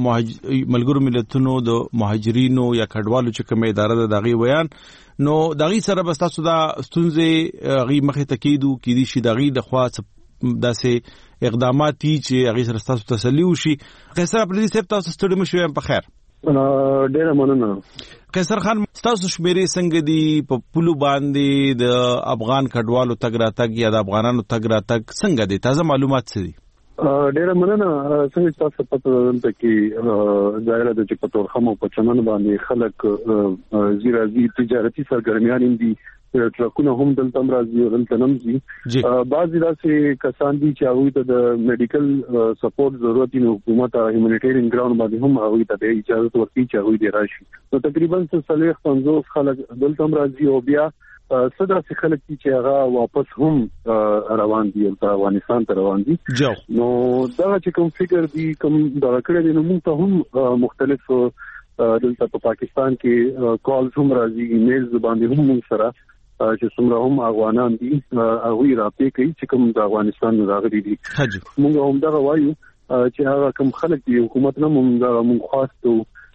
د ملګرو ملتونو د مهاجرینو یا کډوالو چې کومه اداره ده دغه بیان نو دغه سره بس تاسو دا ستونزې غي مخه تکیدو کې دي شي دغه د خوا داسې اقدامات چې هغه سره تاسو تسلی وشي قیصر افریدی صاحب تاسو ستړي مشوي په خیر
ډیره مننه
قیصر خان تاسو شمیرې څنګه دي په پلو باندې د افغان کډوالو تګ راتګ یا د افغانانو تګ راتګ څنګه دي تازه معلومات څه دي
ډیره مننه څنګه تاسو پته ده چې ظاهر ده چې په تورخم او په چمن باندې خلک زیرازي تجارتي سرګرمیان دي ټرکونه هم دلته راځي او دلته نمځي بعضی داسې کسان دي چې هغه ته د میډیکل سپورټ ضرورت دی حکومت هیومانیټیرین ګراوند باندې هم هغه ته اجازه ورکړي چې هغه دی راشي نو تقریبا 350 خلک دلته راځي او بیا صدا څخه خلک چې هغه واپس هم روان دي او افغانستان ته روان دي نو دا چې کوم فکر دي کوم دا کړی نو موږ ته هم مختلف دلته په پاکستان کې کالز هم راځي ایمیلز باندې هم موږ سره چې څومره هم افغانان دي هغه راپې کوي چې کوم د افغانستان راغلي دي موږ هم دا وایو چې هغه کوم خلک دي حکومت نه موږ خاصو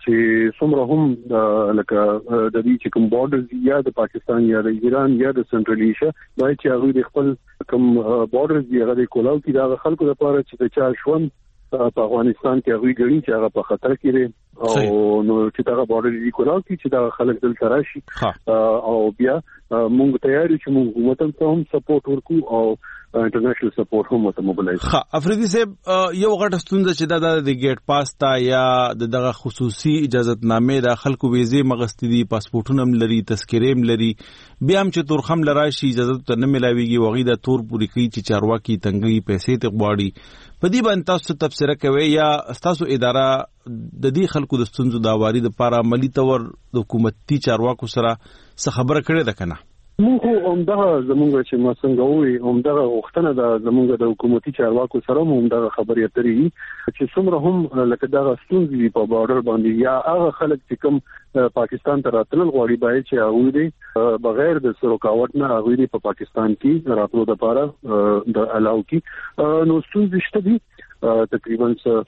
چې څومره هم لکه د دې چې کوم بارډرز یا د پاکستان یا د ایران یا د سنټرل ایشیا باید چې هغه د خپل کوم بارډرز دی هغه کولاو کې د خلکو لپاره چې د چا ژوند په افغانستان کې هغه غړي چې هغه په خطر کې دي او نو چې دا بارډر دی کولاو کې چې دا خلک دلته راشي او بیا موږ تیار یو چې موږ حکومت ته هم سپورټ ورکو او انټرنیشنل سپورټ هم ته موبلایز
افریدی صاحب یو غټ ستونزه چې دا د گیټ پاس تا یا دغه خصوصي اجازهتنامې د خلکو ویزه مغستی دي پاسپورټونه هم لري تذکرې هم لري بیا هم چې تورخم لراشي اجازه ته نه ملاويږي وغي د تور پوری کوي چې چارواکي تنګي پیسې ته غواړي په دې باندې تاسو تبصره کوي یا تاسو اداره د دې خلکو د ستونزو د اواري د لپاره عملی تور د حکومتي چارواکو سره څه خبره کړې ده کنه
موږ همدغه زمونږ چې ما څنګه وي همدغه وختونه د زمونږ د حکومتي چارواکو سره همدغه خبرې اترې چې څومره هم لکه دا ستونزې په بارډر باندې یا هغه خلک چې کوم پاکستان ته راتلل غواړي باید چې هغه دې بغیر د سروکاوټ نه هغه دې په پاکستان کې راتلو لپاره د الاو کې نو ستونزې شته دي تقریبا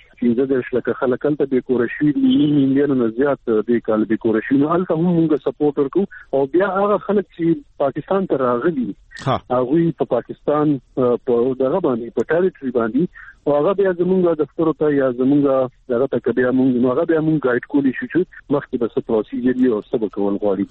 15 لکه خلک ته د کورشي میلیون نه زیات د کال د کورشي نو الته هم موږ سپورټ ورکو او بیا هغه خلک چې پاکستان ته راغلي هغه په پاکستان په دغه باندې په ټریټوري باندې او هغه بیا زمونږ دفتر ته یا زمونږ دغه ته بیا موږ نو هغه بیا موږ ګایډ کولی شو چې مخکې به څه پروسیجر دی او څه به کول غواړي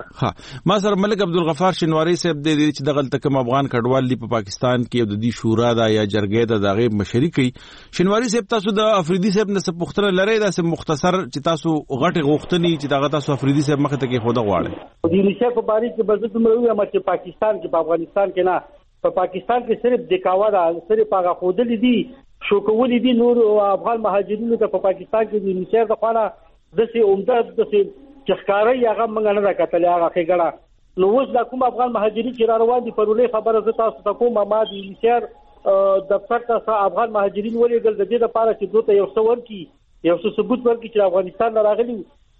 بیا
ما سره ملک عبدالغفار شینواری صاحب دې چې دغه تکم افغان کډوال دی په پاکستان کې د دې شورا دا یا جرګې دا دغه مشري کوي شینواری صاحب تاسو د افریدی صاحب نه څه پوښتنه لرئ دا سه مختصر چې تاسو غټه غوښتنې چې دغه تاسو افریدی صاحب مخه ته کې خوده غواړي
د یونیسف په باره کې بزه دومره وایم چې پاکستان کې په افغانستان کې نه په پاکستان کې صرف دکاوا ده صرف هغه خودل دي شو کول دي نور افغان مهاجرینو ته په پاکستان کې د یونیسف د خانه د سي عمده د سي چخکاري هغه منګ نه راکتل هغه خېګړه نو اوس د کوم افغان مهاجرین چې روان دي پرولې خبره زه تاسو ته کوم ما د یونیسف دفتر ته افغان مهاجرین ولېګل د دې لپاره چې دوی ته یو څه ورکړي یو څه ثبوت ورکړي چې افغانستان نه راغلي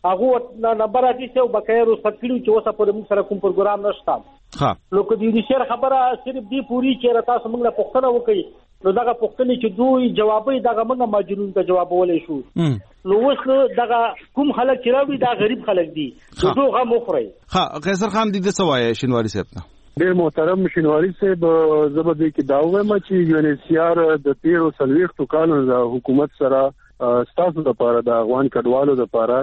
هغه نمبر اخیسته او بقایا رخصت کړي چې اوسه پر موږ سره کوم پروګرام نشته نو کو دې شهر خبره صرف دی پوری چې تاسو موږ له پښتنه وکړي نو دغه پښتنې چې دوی جوابي دغه موږ ماجرون ته جواب ولې شو نو اوس دغه کوم خلک چې راوي دا غریب خلک دي دوغه مخري
قیصر خان دې څه وایي شینواری صاحب ته
ډېر محترم شینواری صاحب زبردي کې دا وایم چې یونیسیار د 13 کالو د حکومت سره ستاسو لپاره د افغان کډوالو لپاره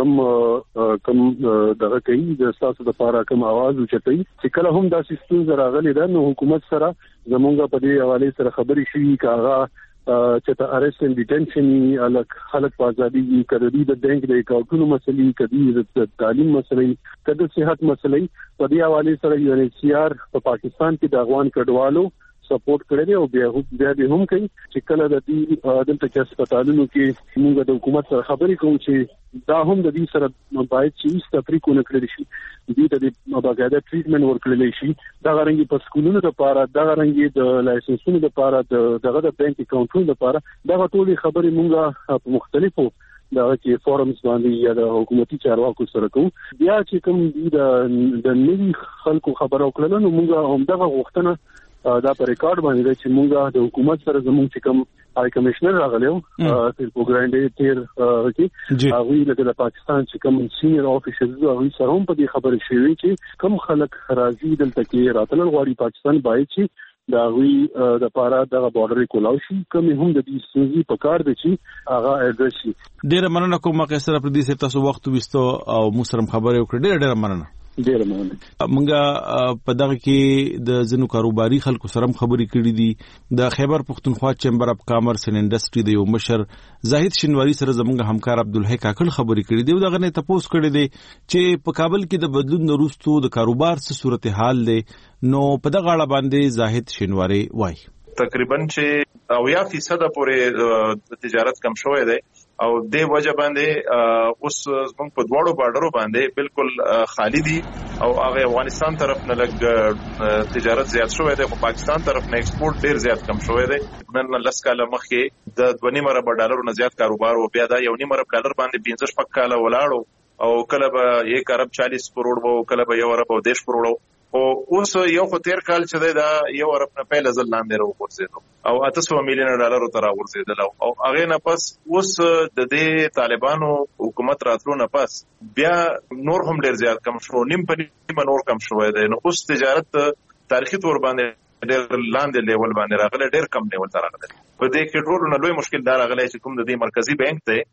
چې کم دغه کوي د ستاسو لپاره کوم आवाज اوچتای چې کله هم د سیستم راغلي ده نو حکومت سره زمونږ په دې حواله سره خبرې شي کاغه چې ته ارست ان ډیټنشن الک خلک په ازادي کړي د بانک د اکاونټونو مسلې کړي د تعلیم مسلې کړي صحت مسلې په دې حواله سره یونیسیار په پاکستان کې د افغان کډوالو
سپورټ کړی دی او بیا به هم کوي چې کله د دې دلته کې هسپتالونو کې موږ د حکومت سره خبرې کوو چې دا هم د دې سره باید چې هیڅ تفریق ونه کړی شي دې ته د باقاعده ټریټمنټ ورکړل شي دا غرنګي په سکولونو لپاره دا غرنګي د لایسنسونو لپاره دغه د بانک اکاونټونو لپاره دا ټولې خبرې موږ په مختلفو دا چې فورمز باندې یا د حکومتي چارواکو سره کوو بیا چې کوم د نوي خلکو خبرو کړل نو موږ هم دغه غوښتنه دا په ریکارډ باندې چې موږ د حکومت سره زموږ چې کوم هاي کمشنر راغلیو په پروګرام تیر کې هغه لکه د پاکستان چې کوم سینیئر افیسرز هغه سره هم په دې خبرې شوي چې کوم خلک راځي دلته کې راتلل غواړي پاکستان باید چې دا وی د پاره د بارډر کولاو شي کوم هم د دې سوزي په کار دي چې هغه اډرس شي
ډیر مننه کوم قیصر پر دې تاسو وخت وستو او مسرم خبرې وکړه ډیر مننه منګه په دغه کې د زنو کاروباري خلکو سره خبرې کړې دي د خیبر پختونخوا چیمبر اف کامرس اینڈ انډستری د یو مشر زاهد شینواری سره زموږ همکار عبدالحی کاکل خبرې کړې دي دغه نه تاسو کړې دي چې په کابل کې د بدلون وروسته د کاروبار څه صورتحال دی نو په دغه اړه باندې زاهد شینواری وایي
تقریبا چې 90% پورې تجارت کم شوې ده او د وجه باندې اوس موږ په دواړو بارډرو باندې بالکل خالی دي او هغه افغانستان طرف نه لګ تجارت زیات شوې ده او پاکستان طرف نه ایکسپورټ ډیر زیات کم شوې ده نن لس کاله مخکې د 2.5 ارب ډالر نه زیات کاروبار او بیا دا 1.5 ارب ډالر باندې 15 کاله ولاړو او کله به 1 ارب 40 کروڑ وو کله به 1 ارب 10 کروڑ او اوس یو خو تیر کال چې دا 1 ارب نه پیل ځل لاندې راوځي او 800 میلیون ډالر ته راوځي او هغه نه پس اوس د دې طالبانو حکومت راتلو نه پس بیا نور هم ډیر زیات کم شو نیم په نیم نور کم شوې ده نو اوس تجارت تاریخي تور باندې ډیر لاندې لیول باندې راغله ډیر کم لیول ته راغله په دې کې ټول نه لوی مشکل دار راغلی چې کوم د دې مرکزی بانک ته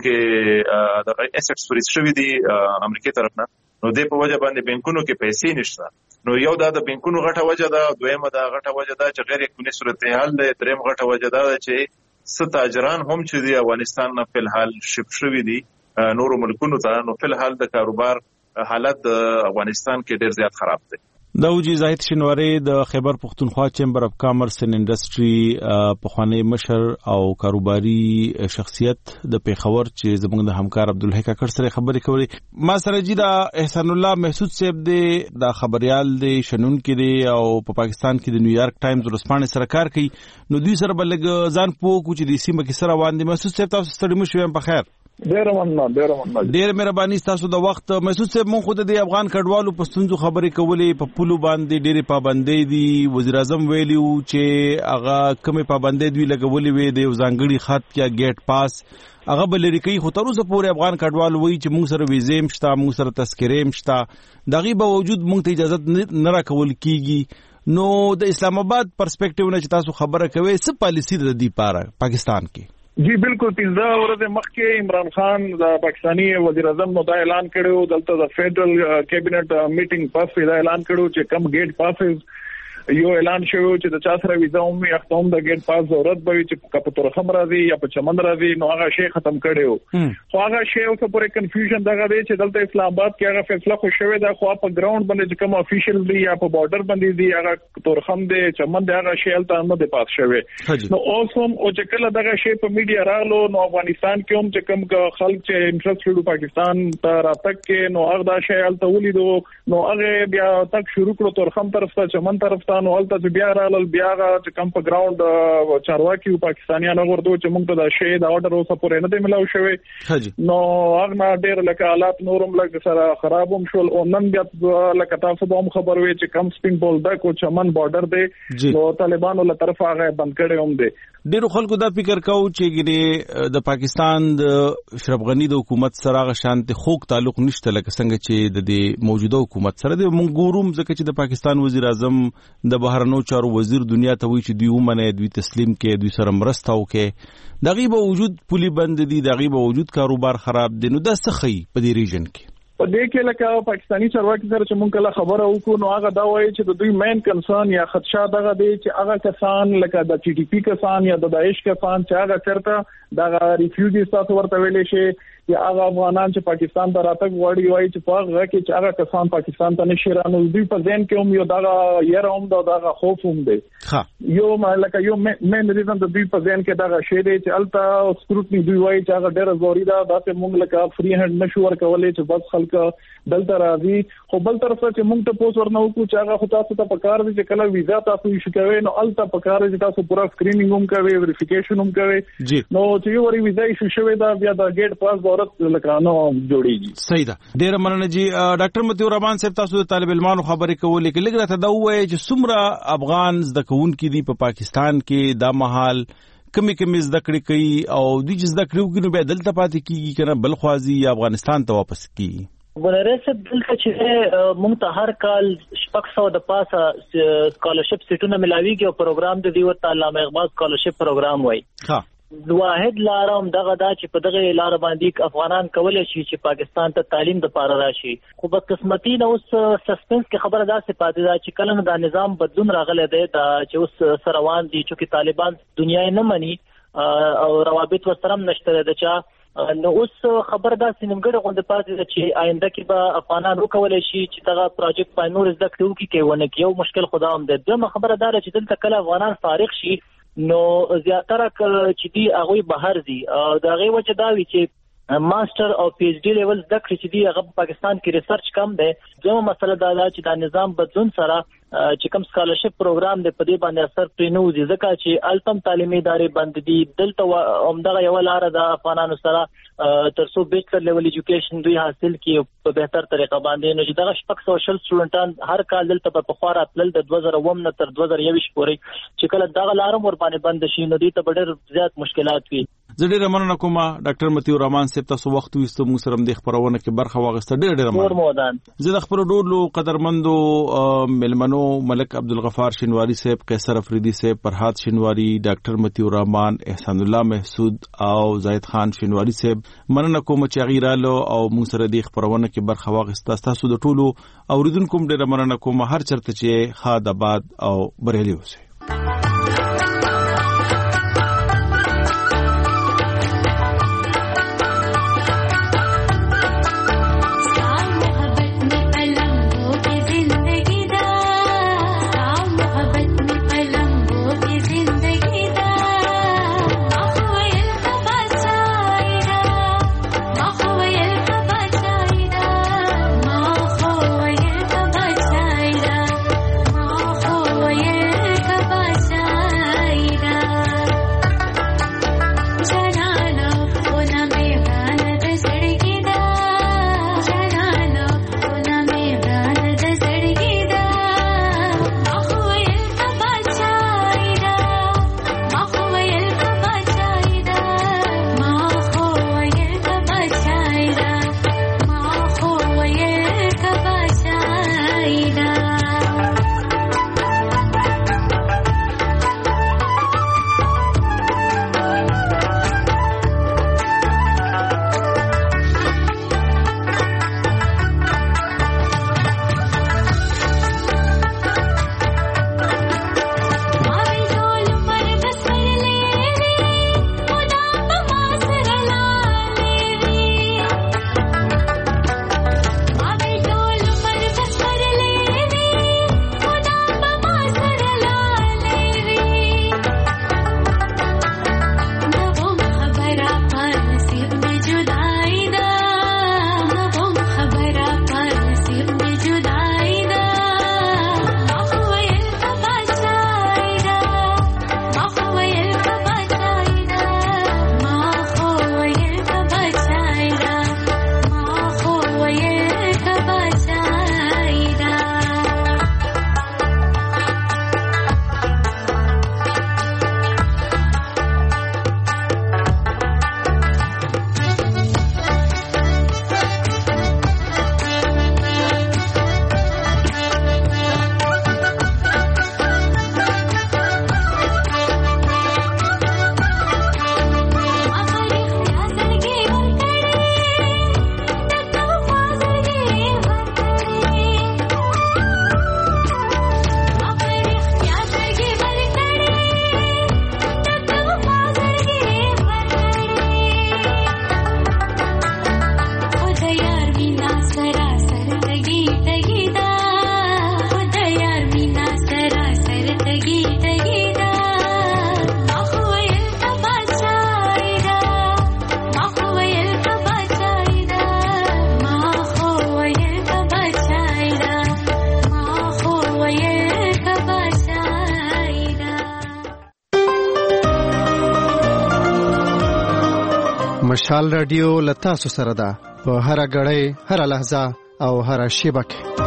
چونکه د اسټس فریز شوی دی امریکای طرف نه نو دې په وجه باندې بانکونو کې پیسې نشته نو یو دا د بانکونو غټه وجه ده دویمه دا غټه وجه ده چې غیر قانوني صورتحال ده دریم غټه وجه ده چې ستاجران هم چې دی افغانستان نه په حال شپ شوی دي نورو ملکونو ته نو په حال د کاروبار حالت افغانستان کې ډیر زیات خراب دی
دا وجي زاهد شینواری د خیبر پختونخوا چیمبر اف کامرس اینڈ انډستری په خوانی مشر او کاروباري شخصیت د پیښور چې زموږ د همکار عبدالحی کاکړ سره خبرې کولې ما سره جی دا احسان الله محسود صاحب دی دا خبريال دی شنن کې دی او په پاکستان کې د نیویارک ټایمز ورسپانې سره کار کوي نو دوی سره بلګ ځان پوه کو چې د سیمه کې سره وان دي محسود صاحب تاسو ستړي مو شوم په خیر
ډیر مننه
ډیر مهرباني تاسو د وخت محسود صاحب مونږ خود د افغان کډوالو په ستونزو خبرې کولې په پولو باندې ډېرې پابندۍ دي وزیر اعظم ویلیو چې هغه کومه پابندۍ دوی لګولې وي د ځانګړي خط یا گیټ پاس هغه بلری کوي خو تر اوسه پورې افغان کډوال وایي چې موږ سره ویزې مشته موږ سره تذکرې مشته دغه به وجود موږ ته اجازه نه راکول کیږي نو د اسلام آباد پرسپیکټیو نه چې تاسو خبره کوي څه پالیسی د دې لپاره پاکستان کې
جی بالکل 15 ورځې مخکې عمران خان د پاکستاني وزیر اعظم نو دا اعلان کړو دلته د فیډرل کابینټ میټینګ پاس دا اعلان کړو چې کم گیټ پاسز یو اعلان شوی چې د چا سره ویزا هم اختم د گیټ پاس ضرورت به چې په تورخم راځي یا په چمن راځي نو هغه شی ختم کړو خو هغه شی اوس پورې کنفیوژن دغه دی چې دلته اسلام آباد کې هغه فیصله خو شوی دا خو په ګراوند باندې کوم افیشل دی یا په بارډر باندې دی هغه تورخم دی چمن دی هغه شی الته نه دی پاس شوی نو اوس هم او چې کله دغه شی په میډیا راغلو نو افغانستان کې هم چې کوم خلک چې انټرست پاکستان ته راتګ کې نو هغه دا شی الته ولیدو نو هغه بیا تک شروع کړو تورخم طرف ته چمن طرف ته نو الته بیا رالل بیا چې کم په ګراوند چارواکي پاکستانیانو ورته چې موږ ته دا شی دا اورډر اوسه پورې نه دی ملاو شوی نو هغه ډېر لکه حالات نورم لکه سره خرابوم شول او نن بیا لکه تاسو به هم خبر وي چې کم سپین بولډک او چمن بارډر دی نو طالبانو له طرفه هغه بند کړي هم دي
ډېر خلکو دا فکر کاو چې ګره د پاکستان د اشرف غنی د حکومت سره غ شانت خوک تعلق نشته لکه څنګه چې د موجوده حکومت سره د مونږ ګوروم ځکه چې د پاکستان وزیر اعظم د بهرنیو چارو وزیر دنیا ته وی چې دوی ومنه دوی تسلیم کې دوی سره مرسته وکړي دغه به وجود پولی بند دي دغه به وجود کاروبار خراب دي نو دا سخی په دې ریجن کې
په دې کې لکه پاکستاني چارواکي سره چې مونږ کله خبره وکړو نو هغه دا وایي چې د دوی مین کنسرن یا خدشه دغه دی چې هغه کسان لکه د ټي ټي پی کسان یا د داعش کسان چې هغه چرته دغه ریفیوجیز تاسو ورته ویلې شي یا هغه افغانان چې پاکستان ته راتګ وړي وایي چې په هغه کې چې هغه کسان پاکستان ته نشي رانو دوی په ځین کې هم یو دغه یره هم دغه خوف هم دی یو مالکه یو مین ریزن د دوی په ځین کې دغه شی دی چې الته سکروټنی دوی وایي چې هغه ډېر ضروري ده دا موږ لکه فری هند نشو ورکولای چې بس خلک دلته راځي خو بل طرف چې موږ ته پوس ورنو کو چې هغه خو تاسو ته پکار دي چې کله ویزا تاسو یې شکوي نو الته پکار دي چې تاسو پورا سکرینینګ هم کوي ویریفیکیشن هم کوي نو چې یو وری ویزا یې شوي دا بیا د ګیټ پاس دولت لکانو جوړیږي
صحیح ده ډیر مننه جی ډاکټر متیور رحمان صاحب تاسو د طالب علمانو خبرې کولې کې لګره ته دا وایي چې څومره افغان زده کوونکي دي په پاکستان کې دا مهال کمی زده کړې کوي او د زده کړو کې نو به دلته پاتې کیږي کنه بل خوازي افغانستان ته واپس کیږي
ګورېسه دلته چې موږ ته هر کال 600 د پاسه سکالرشپ سیټونه ملاويږي او پروګرام د دیو تعلیم اقبال سکالرشپ پروګرام وای واحد لارم دغه دا چې په دغه لار باندې افغانان کولای شي چې پاکستان ته تعلیم د پاره راشي خو په قسمتي نو اوس سسپنس کې خبره ده چې پاتې دا چې کله دا نظام بدلون راغلی دی دا چې اوس سروان دي چې طالبان دنیا نه مني او روابط وسره نشته د چا نو اوس خبر دا سینمګړه غونډه پاتې چې آینده کې به افغانان وکولای شي چې دغه پروجیکټ پاینور زده کړو کې ونه کې یو مشکل خدا هم ده دغه خبره دار چې دلته کله افغانان فارغ شي نو زیاتره چې دی هغه بهر دي دا غي وجه دا وی چې ماستر او پی ایچ ډی لیول زده کړی چې دی هغه پاکستان کې ریسرچ کم دی دوه مسله دا ده چې دا نظام بدلون سره چې کوم سکالرشپ پروګرام دی په دې باندې اثر پرې نه وځي ځکه چې التم تعلیمي ادارې بند دي دلته عمدغه یو لار ده افغانانو سره ترڅو بیچلر لیول ایجوکیشن دوی حاصل کړي په بهتر طریقه باندې نو چې دغه شپږ سوشل سټوډنټان هر کال دلته په خورا تل د 2009 نه تر 2021 پورې چې کله دغه لارم ور باندې بند شي نو دې ته ډېر زیات مشکلات وي
زه ډېر مننه کوم ډاکټر متیور رحمان صاحب تاسو وخت وستو موږ سره د خبرونه کې برخه واغسته ډېر مننه زه د خبرو ډولو قدرمندو ملمنو ملک عبدالغفار شینواری صاحب قیصر افریدی صاحب فرحات شینواری ډاکټر متیور رحمان احسان الله محسود او زاهد خان شینواری صاحب مننه کوم چې غیرالو او موږ سره د خبرونه کې برخه واغسته تاسو د ټولو اوریدونکو ډېر مننه کوم هر چرته چې خاد آباد او بریالي اوسئ
مشال رادیو لتا سره ده په هر غړې هر لحظه او هر شیبه کې